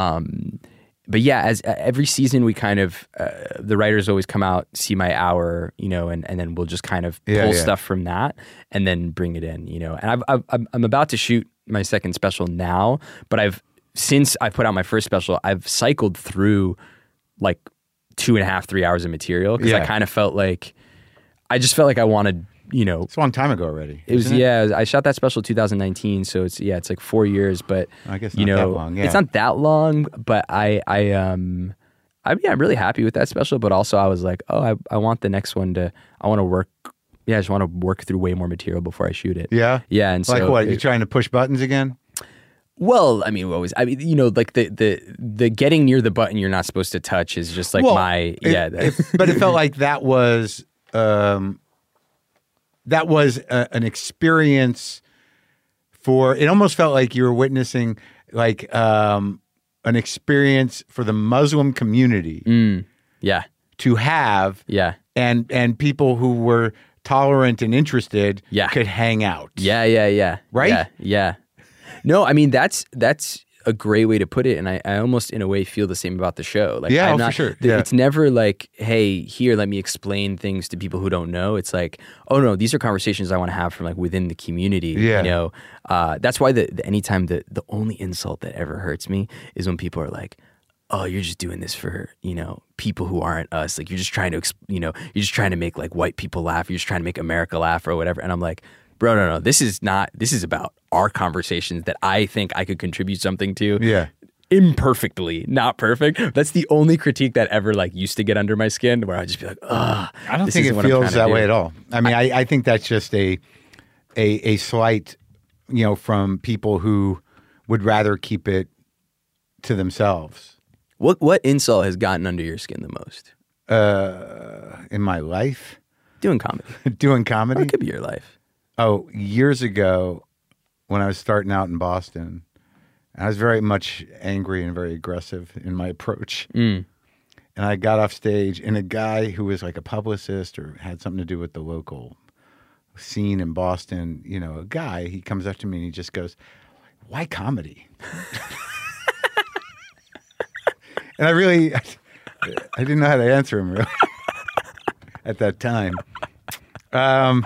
Um, but yeah, as uh, every season we kind of uh, the writers always come out, see my hour, you know, and, and then we'll just kind of pull Yeah, yeah. stuff from that and then bring it in, you know. And I've, I've I'm I'm about to shoot my second special now, but I've since I put out my first special, I've cycled through like two and a half, three hours of material because I Yeah. kind of felt like I just felt like I wanted, you know, It's a long time ago already. it was isn't yeah. I shot that special two thousand nineteen, so it's yeah, it's like four years. But I guess you not know, that long, yeah. it's not that long. But I I um I yeah, I'm really happy with that special. But also I was like, oh, I I want the next one to I want to work. Yeah, I just want to work through way more material before I shoot it. Yeah? yeah. And Like so what? it- You trying to push buttons again? well, I mean, always. I mean, you know, like the the the getting near the button you're not supposed to touch is just like Well, my it- yeah. it- that- but it felt like that was um, that was a, an experience for. It almost felt like you were witnessing like um, an experience for the Muslim community mm, yeah, to have, yeah, and and people who were tolerant and interested Yeah. could hang out. yeah, yeah, yeah. Right? Yeah, yeah. No, I mean that's that's a great way to put it, and I, I almost in a way feel the same about the show. Like, Yeah, I'm oh, for not, sure. th- Yeah. It's never like, hey, here, let me explain things to people who don't know. It's like, oh no, these are conversations I want to have from like within the community. Yeah. You know, uh, that's why the, the anytime the the only insult that ever hurts me is when people are like, oh, you're just doing this for, you know, people who aren't us. Like, you're just trying to, you know, you're just trying to make like white people laugh. You're just trying to make America laugh or whatever. And I'm like, bro, no, no, this is not, this is about our conversations that I think I could contribute something to. Yeah. Imperfectly, not perfect. That's the only critique that ever like used to get under my skin, where I'd just be like, ugh. I don't think it feels that way at all. I mean, I, I think that's just a, a, a slight, you know, from people who would rather keep it to themselves. What what insult has gotten under your skin the most? Uh, in my life? Doing comedy. Doing comedy? Or it could be your life. Oh, years ago, when I was starting out in Boston, I was very much angry and very aggressive in my approach. Mm. And I got off stage, and a guy who was like a publicist or had something to do with the local scene in Boston, you know, a guy, he comes up to me and he just goes, why comedy? And I really, I, I didn't know how to answer him really at that time. Um,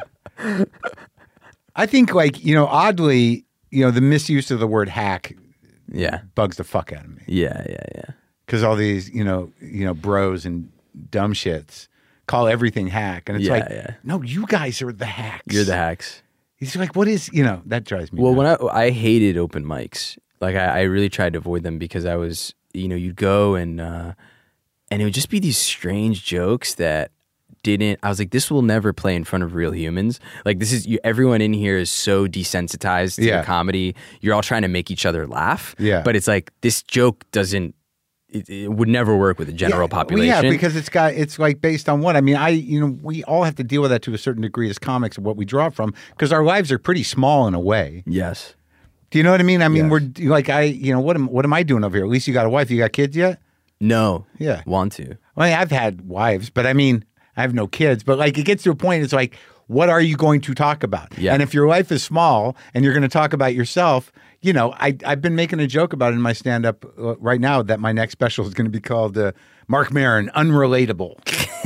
I think like, you know, oddly, you know, the misuse of the word hack yeah. bugs the fuck out of me. Yeah, yeah, yeah. Because all these, you know, you know, bros and dumb shits call everything hack. And it's yeah, like, yeah. no, you guys are the hacks. You're the hacks. He's like, what is, you know, that drives me Well, nuts. when I I hated open mics. Like, I, I really tried to avoid them because I was, you know, you'd go and, uh, and it would just be these strange jokes that didn't, I was like, this will never play in front of real humans. Like, this is, you, everyone in here is so desensitized to Yeah. the comedy. You're all trying to make each other laugh. Yeah. But it's like, this joke doesn't, it, it would never work with the general yeah, population. Well, yeah, because it's got, it's like based on what? I mean, I, you know, we all have to deal with that to a certain degree as comics and what we draw from, because our lives are pretty small in a way. Yes. Do you know what I mean? I mean, Yes. we're like, I, you know, what am, what am I doing over here? At least you got a wife. You got kids yet? No. Yeah. Want to. Well, I've had wives, but I mean, I have no kids. But like, it gets to a point, it's like, what are you going to talk about? Yeah. And if your life is small and you're going to talk about yourself, you know, I, I've been making a joke about it in my stand-up uh, right now that my next special is going to be called uh, Mark Maron, Unrelatable.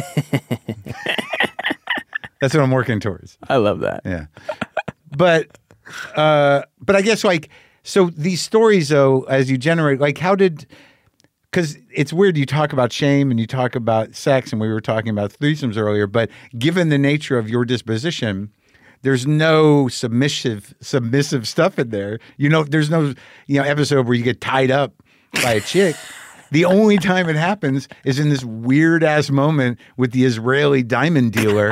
That's what I'm working towards. I love that. Yeah. But, uh, but I guess like, so these stories though, as you generate, like how did, because it's weird, you talk about shame and you talk about sex and we were talking about threesomes earlier, but given the nature of your disposition, there's no submissive submissive stuff in there. You know, there's no, you know, episode where you get tied up by a chick. The only time it happens is in this weird ass moment with the Israeli diamond dealer.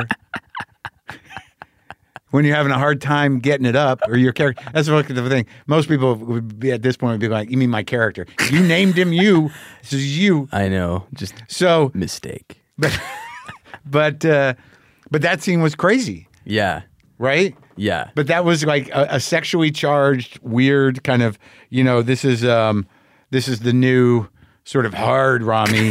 When you're having a hard time getting it up, or your character. That's the thing. Most people would be at this point would be like, "You mean my character? You named him. You. This is you." I know. Just so mistake. But but uh, but that scene was crazy. Yeah. Right. Yeah. But that was like a, a sexually charged, weird kind of. You know, this is um, this is the new sort of hard Rami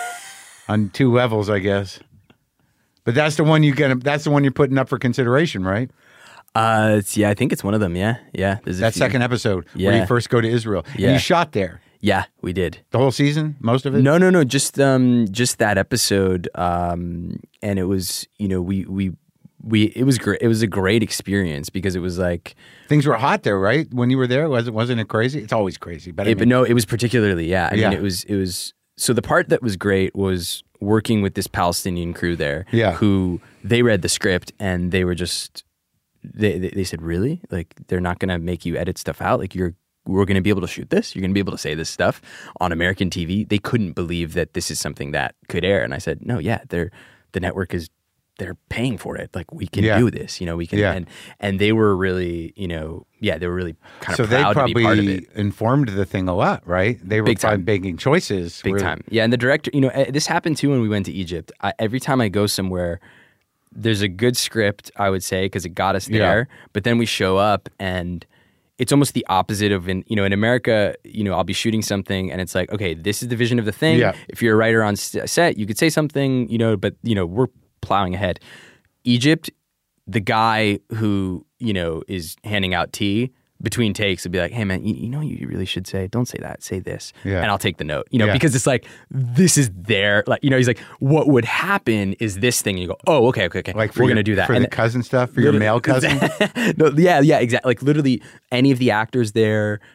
on two levels, I guess. But that's the one you get. That's the one you're putting up for consideration, right? Uh, it's, yeah, I think it's one of them. Yeah, yeah. There's a That few. second episode Yeah. where you first go to Israel. Yeah. And you shot there Yeah, we did. the whole season, most of it. No, no, no. Just um, just that episode. Um, and it was, you know, we we we. It was great. It was a great experience because it was like. Things were hot there, right? When you were there, was it wasn't it crazy? It's always crazy, but I It, but mean, no, it was particularly. Yeah, I Yeah. mean, it was it was. So the part that was great was working with this Palestinian crew there. Yeah. Who they read the script and they were just. They, they they said, really? Like, they're not going to make you edit stuff out? Like, you're we're going to be able to shoot this? You're going to be able to say this stuff on American T V? They couldn't believe that this is something that could air. And I said, no, yeah, they're the network is they're paying for it. Like, we can Yeah. do this. You know, we can. Yeah. And and they were really, you know, yeah, they were really kind so of they proud to be part of it. probably informed the thing a lot, right? They were Big probably time. making choices. Big where- time. Yeah, and the director, you know, eh, this happened too when we went to Egypt. I, every time I go somewhere, there's a good script, I would say, because it got us there. Yeah. But then we show up and it's almost the opposite of, in you know, in America, you know, I'll be shooting something and it's like, okay, this is the vision of the thing. Yeah. If you're a writer on s- set, you could say something, you know, but, you know, we're plowing ahead. Egypt, the guy who, you know, is handing out tea between takes would be like, hey man, you, you know, you really should say, don't say that, say this. Yeah. And I'll take the note, you know, Yeah. because it's like, this is there. Like, you know, he's like, what would happen is this thing. And you go, oh, okay, okay, okay. Like for we're your- going to do that. for And the cousin stuff, for your male cousin. no, yeah, yeah, exactly. Like literally any of the actors there,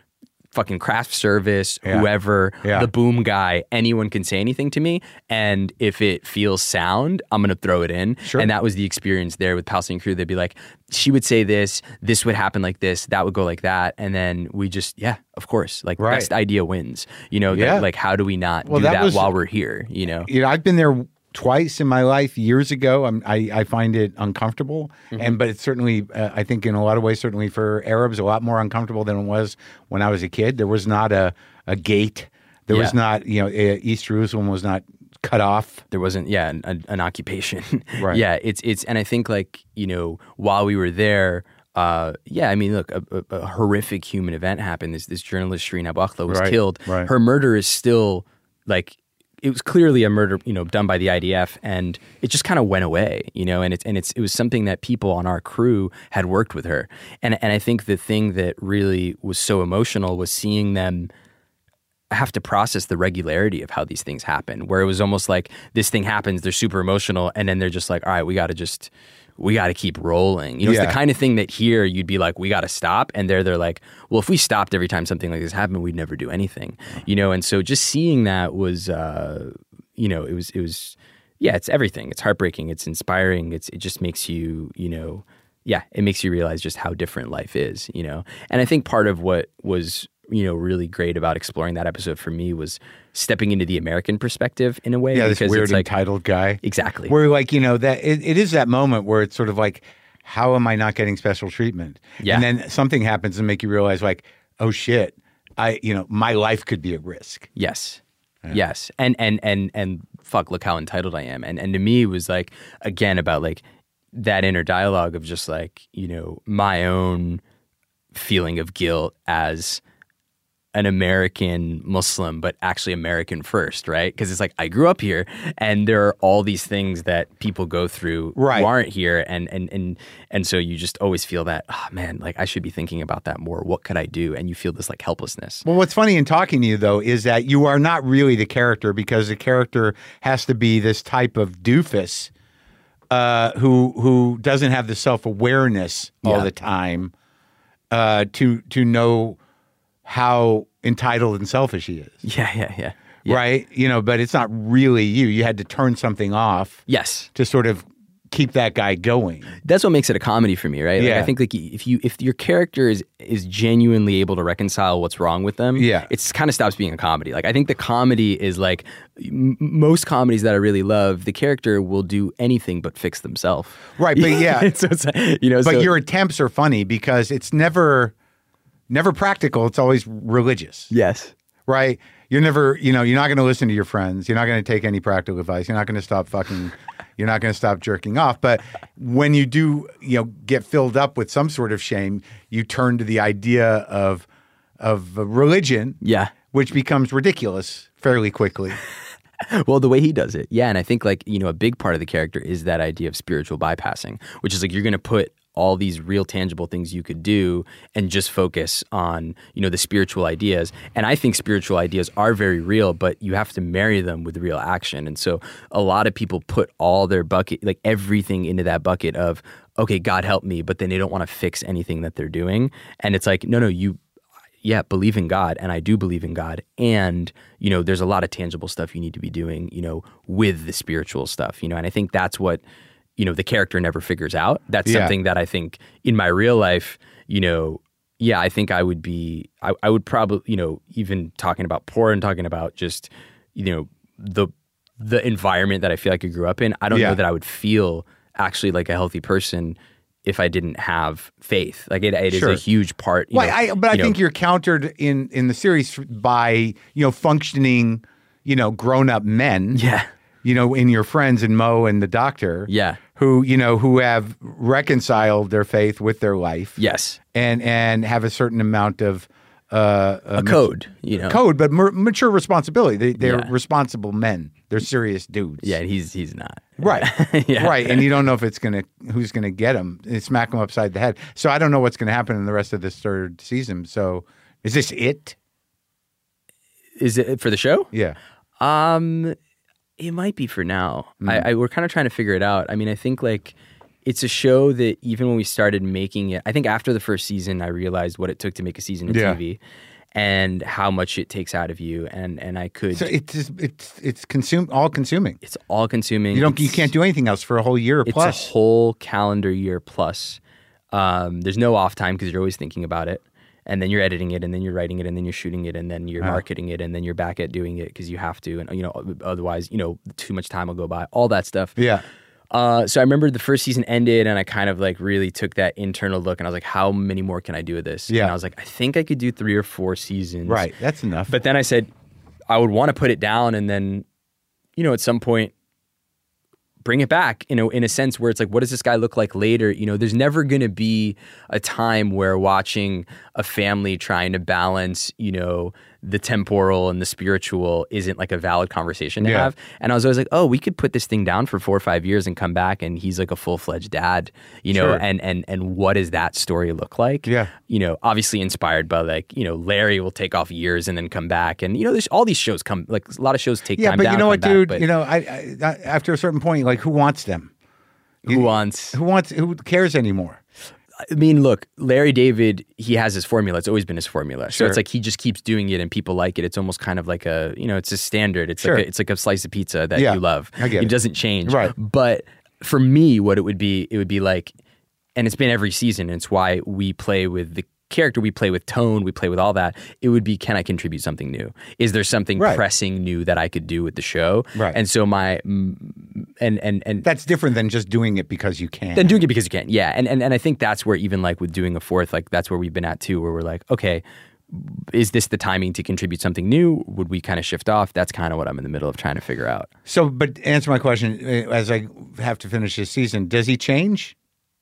fucking craft service, Yeah. whoever, Yeah. the boom guy, anyone can say anything to me. And if it feels sound, I'm going to throw it in. Sure. And that was the experience there with Palestinian Crew. They'd be like, she would say this, this would happen like this, that would go like that. And then we just, yeah, of course, like Right. best idea wins. You know, Yeah. that, like, how do we not Well, do that that, was- while we're here, you know? You know, I've been there twice in my life years ago. I'm, I I find it uncomfortable, Mm-hmm. and but it's certainly uh, I think in a lot of ways, certainly for Arabs, a lot more uncomfortable than it was when I was a kid. There was not a a gate. There was Yeah. not you know uh, East Jerusalem was not cut off. There wasn't, yeah, an, an, an occupation. Right. Yeah, it's it's, and I think like you know while we were there, uh, yeah, I mean, look, a, a, a horrific human event happened. This this journalist Shireen Abu Akleh was Right, killed. right. Her murder is still like. It was clearly a murder, you know, done by the I D F, and it just kind of went away, you know. And it's and it's it was something that people on our crew had worked with her, and and I think the thing that really was so emotional was seeing them have to process the regularity of how these things happen, where it was almost like this thing happens, they're super emotional, and then they're just like, all right, we got to just, we got to keep rolling. You know, it's Yeah. the kind of thing that here you'd be like, we got to stop. And there they're like, well, if we stopped every time something like this happened, we'd never do anything, you know? And so just seeing that was, uh, you know, it was, it was, yeah, it's everything. It's heartbreaking. It's inspiring. It's, it just makes you, you know, yeah, it makes you realize just how different life is, you know? And I think part of what was, you know, really great about exploring that episode for me was stepping into the American perspective in a way. Yeah, this because weird it's like, entitled guy. exactly. Where like you know that it, it is that moment where it's sort of like, how am I not getting special treatment? Yeah. And then something happens and make you realize like, oh shit, I you know my life could be at risk. Yes. Yes. And and and and fuck, look how entitled I am. And and to me it was like, again, about like that inner dialogue of just like, you know, my own feeling of guilt as an American Muslim, but actually American first, right? Because it's like I grew up here, and there are all these things that people go through Right. who aren't here, and and and and so you just always feel that, oh man, like I should be thinking about that more. What could I do? And you feel this like helplessness. Well, what's funny in talking to you though is that you are not really the character, because the character has to be this type of doofus uh, who who doesn't have the self awareness all Yeah. the time uh, to to know how entitled and selfish he is. Yeah, yeah, yeah. Yeah. Right? You know, but it's not really you. You had to turn something off Yes. to sort of keep that guy going. That's what makes it a comedy for me, right? Like, Yeah. I think like if you if your character is is genuinely able to reconcile what's wrong with them, Yeah. it's kind of stops being a comedy. Like I think the comedy is like m- most comedies that I really love, the character will do anything but fix themselves. Right, but yeah. so it's, you know, But so, your attempts are funny because it's never never practical. It's always religious. yes, Right? You're never, you know, you're not going to listen to your friends. You're not going to take any practical advice. You're not going to stop fucking, you're not going to stop jerking off. But when you do, you know, get filled up with some sort of shame, you turn to the idea of, of religion, yeah. which becomes ridiculous fairly quickly. Well, the way he does it, yeah, and I think like you know a big part of the character is that idea of spiritual bypassing, which is like you're going to put all these real tangible things you could do and just focus on you know the spiritual ideas. And I think spiritual ideas are very real, but you have to marry them with real action. And so a lot of people put all their bucket, like everything, into that bucket of okay, God help me, but then they don't want to fix anything that they're doing. And it's like no, no, you. Yeah, believe in God, and I do believe in God. And, you know, there's a lot of tangible stuff you need to be doing, you know, with the spiritual stuff, you know, and I think that's what, you know, the character never figures out. That's Yeah. something that I think in my real life, you know, yeah, I think I would be, I, I would probably, you know, even talking about porn, talking about just, you know, the the environment that I feel like I grew up in, I don't Yeah. know that I would feel actually like a healthy person if I didn't have faith. Like it, it Sure. is a huge part. You Well, know, I, but I you know, think you're countered in, in the series by, you know, functioning, you know, grown up men. Yeah. You know, in your friends and Mo and the doctor. Yeah. Who, you know, who have reconciled their faith with their life. Yes. And, and have a certain amount of uh, A code, you know. code, but mer- mature responsibility. They, they're Yeah. responsible men. They're serious dudes. Yeah, and he's he's not. Right. Yeah. Right. And you don't know if it's going to, who's going to get him, and smack him upside the head. So I don't know what's going to happen in the rest of this third season. So is this it? Is it for the show? Yeah. Um, it might be for now. Mm. I, I we're kind of trying to figure it out. I mean, I think like it's a show that even when we started making it, I think after the first season, I realized what it took to make a season of Yeah. T V. and how much it takes out of you. And and I could. So it's just, it's it's consume all consuming. It's all consuming. You don't It's- you can't do anything else for a whole year It's plus. a whole calendar year plus. Um, there's no off time because you're always thinking about it. And then you're editing it, and then you're writing it, and then you're shooting it, and then you're Oh. marketing it, and then you're back at doing it because you have to. And, you know, otherwise, you know, too much time will go by, all that stuff. Yeah. Uh, so I remember the first season ended, and I kind of like really took that internal look, and I was like, how many more can I do with this? Yeah. And I was like, I think I could do three or four seasons. Right. That's enough. But then I said, I would want to put it down, and then, you know, at some point, bring it back, you know, in a sense where it's like, what does this guy look like later? You know, there's never going to be a time where watching a family trying to balance, you know, the temporal and the spiritual isn't like a valid conversation to Yeah. have. And I was always like, oh, we could put this thing down for four or five years and come back and he's like a full-fledged dad, you know, Sure. and and and what does that story look like? Yeah. You know, obviously inspired by like, you know, Larry will take off years and then come back. And, you know, there's all these shows come, like a lot of shows take yeah, time but down. you know what, come back, dude? but You know, I, I, I after a certain point, like, who wants them? who wants... Who wants? Who cares anymore? I mean, look, Larry David, he has his formula. It's always been his formula. So Sure. it's like he just keeps doing it and people like it. It's almost kind of like a, you know, it's a standard. It's Sure. like a, it's like a slice of pizza that Yeah, you love. I get it. doesn't change. Right. But for me, what it would be, it would be like, and it's been every season, and it's why we play with the character, we play with tone, we play with all that. It would be, can I contribute something new? Is there something Right. pressing new that I could do with the show? Right. And so my, mm, and, and, and, That's different than just doing it because you can. then doing it because you can. Yeah. And, and and I think that's where even like with doing a fourth, like that's where we've been at too, where we're like, okay, is this the timing to contribute something new? Would we kind of shift off? That's kind of what I'm in the middle of trying to figure out. So, but answer my question uh, as I have to finish this season. Does he change?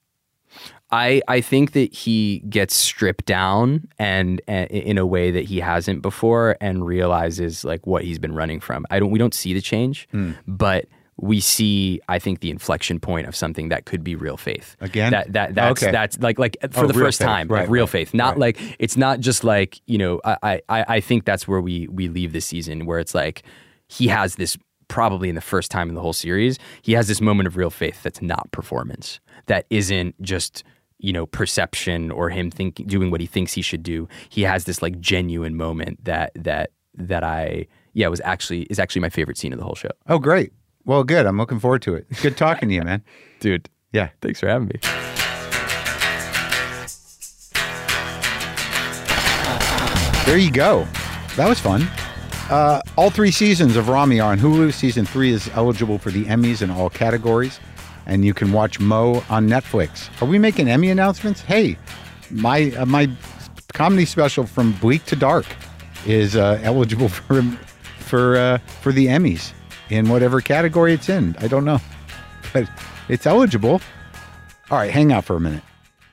I, I think that he gets stripped down and uh, in a way that he hasn't before and realizes like what he's been running from. I don't we don't see the change, but we see, I think, the inflection point of something that could be real faith. Again? That that that's Okay. that's like like for Oh, the real first faith. time, Right, like real right, faith. Not right. like it's not just like, you know, I, I I think that's where we we leave this season where it's like he has this probably in the first time in the whole series, he has this moment of real faith that's not performance. That isn't just, you know, perception or him thinking doing what he thinks he should do. He has this like genuine moment that that that I yeah was actually is actually my favorite scene of the whole show. Oh, great. Well, good. I'm looking forward to it. Good talking to you, man. Dude, Yeah. thanks for having me. There you go. That was fun. Uh, all three seasons of Rami are on Hulu. Season three is eligible for the Emmys in all categories, and you can watch Mo on Netflix. Are we making Emmy announcements? Hey, my uh, my comedy special From Bleak to Dark is uh, eligible for for uh, for the Emmys in whatever category it's in. I don't know, but it's eligible. All right, hang out for a minute.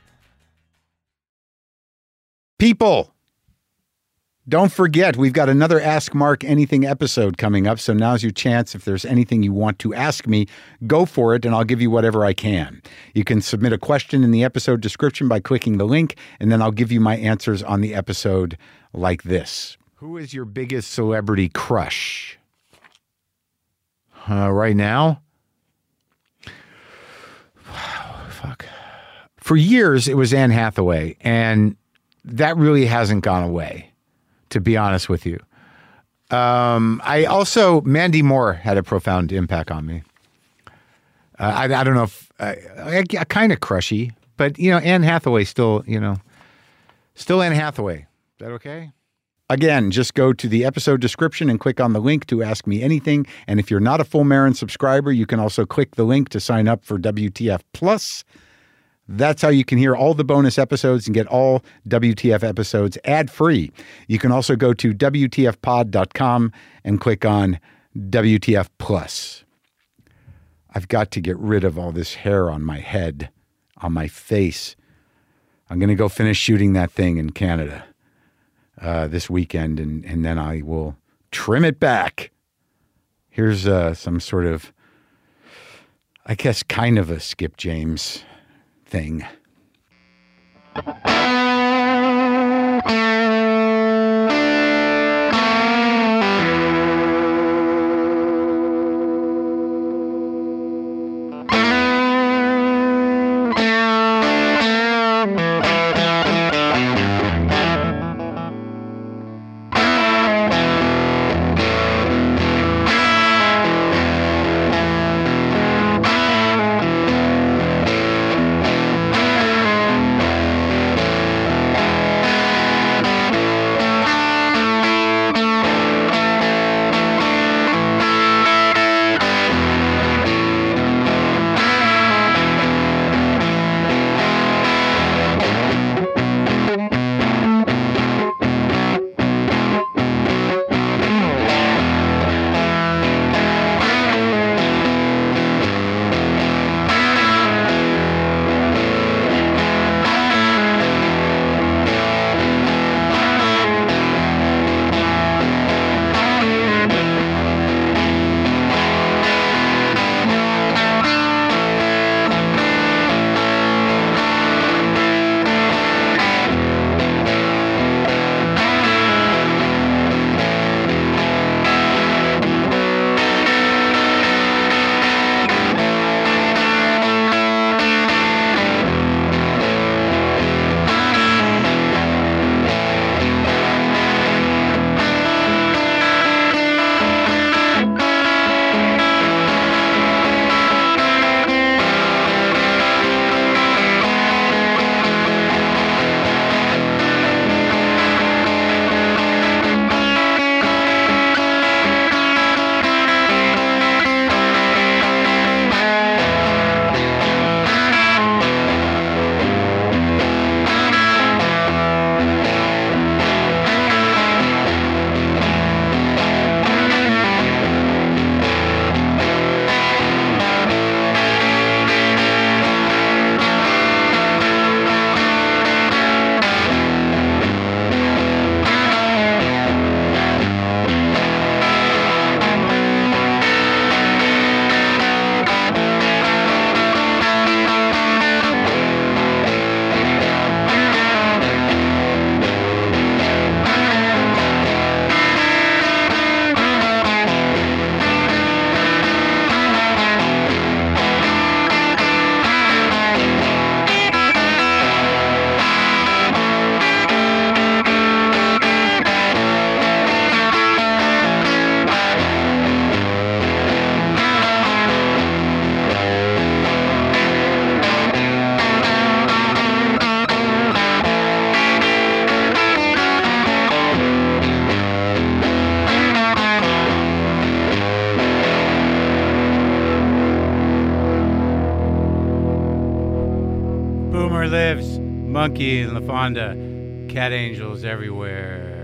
People, don't forget, we've got another Ask Mark Anything episode coming up, so now's your chance. If there's anything you want to ask me, go for it, and I'll give you whatever I can. You can submit a question in the episode description by clicking the link, and then I'll give you my answers on the episode like this. Who is your biggest celebrity crush? Uh, right now? Fuck. For years, it was Anne Hathaway, and that really hasn't gone away, to be honest with you. Um, I also, Mandy Moore had a profound impact on me. Uh, I, I don't know if, I, I, I kind of crushy, but, you know, Anne Hathaway still, you know, still Anne Hathaway. Is that okay? Again, just go to the episode description and click on the link to ask me anything. And if you're not a Full Marin subscriber, you can also click the link to sign up for W T F Plus. That's how you can hear all the bonus episodes and get all W T F episodes ad-free. You can also go to W T F pod dot com and click on W T F Plus. I've got to get rid of all this hair on my head, on my face. I'm going to go finish shooting that thing in Canada uh, this weekend, and, and then I will trim it back. Here's uh, some sort of, I guess, kind of a Skip James thing. Boomer lives. Monkey and LaFonda. Cat angels everywhere.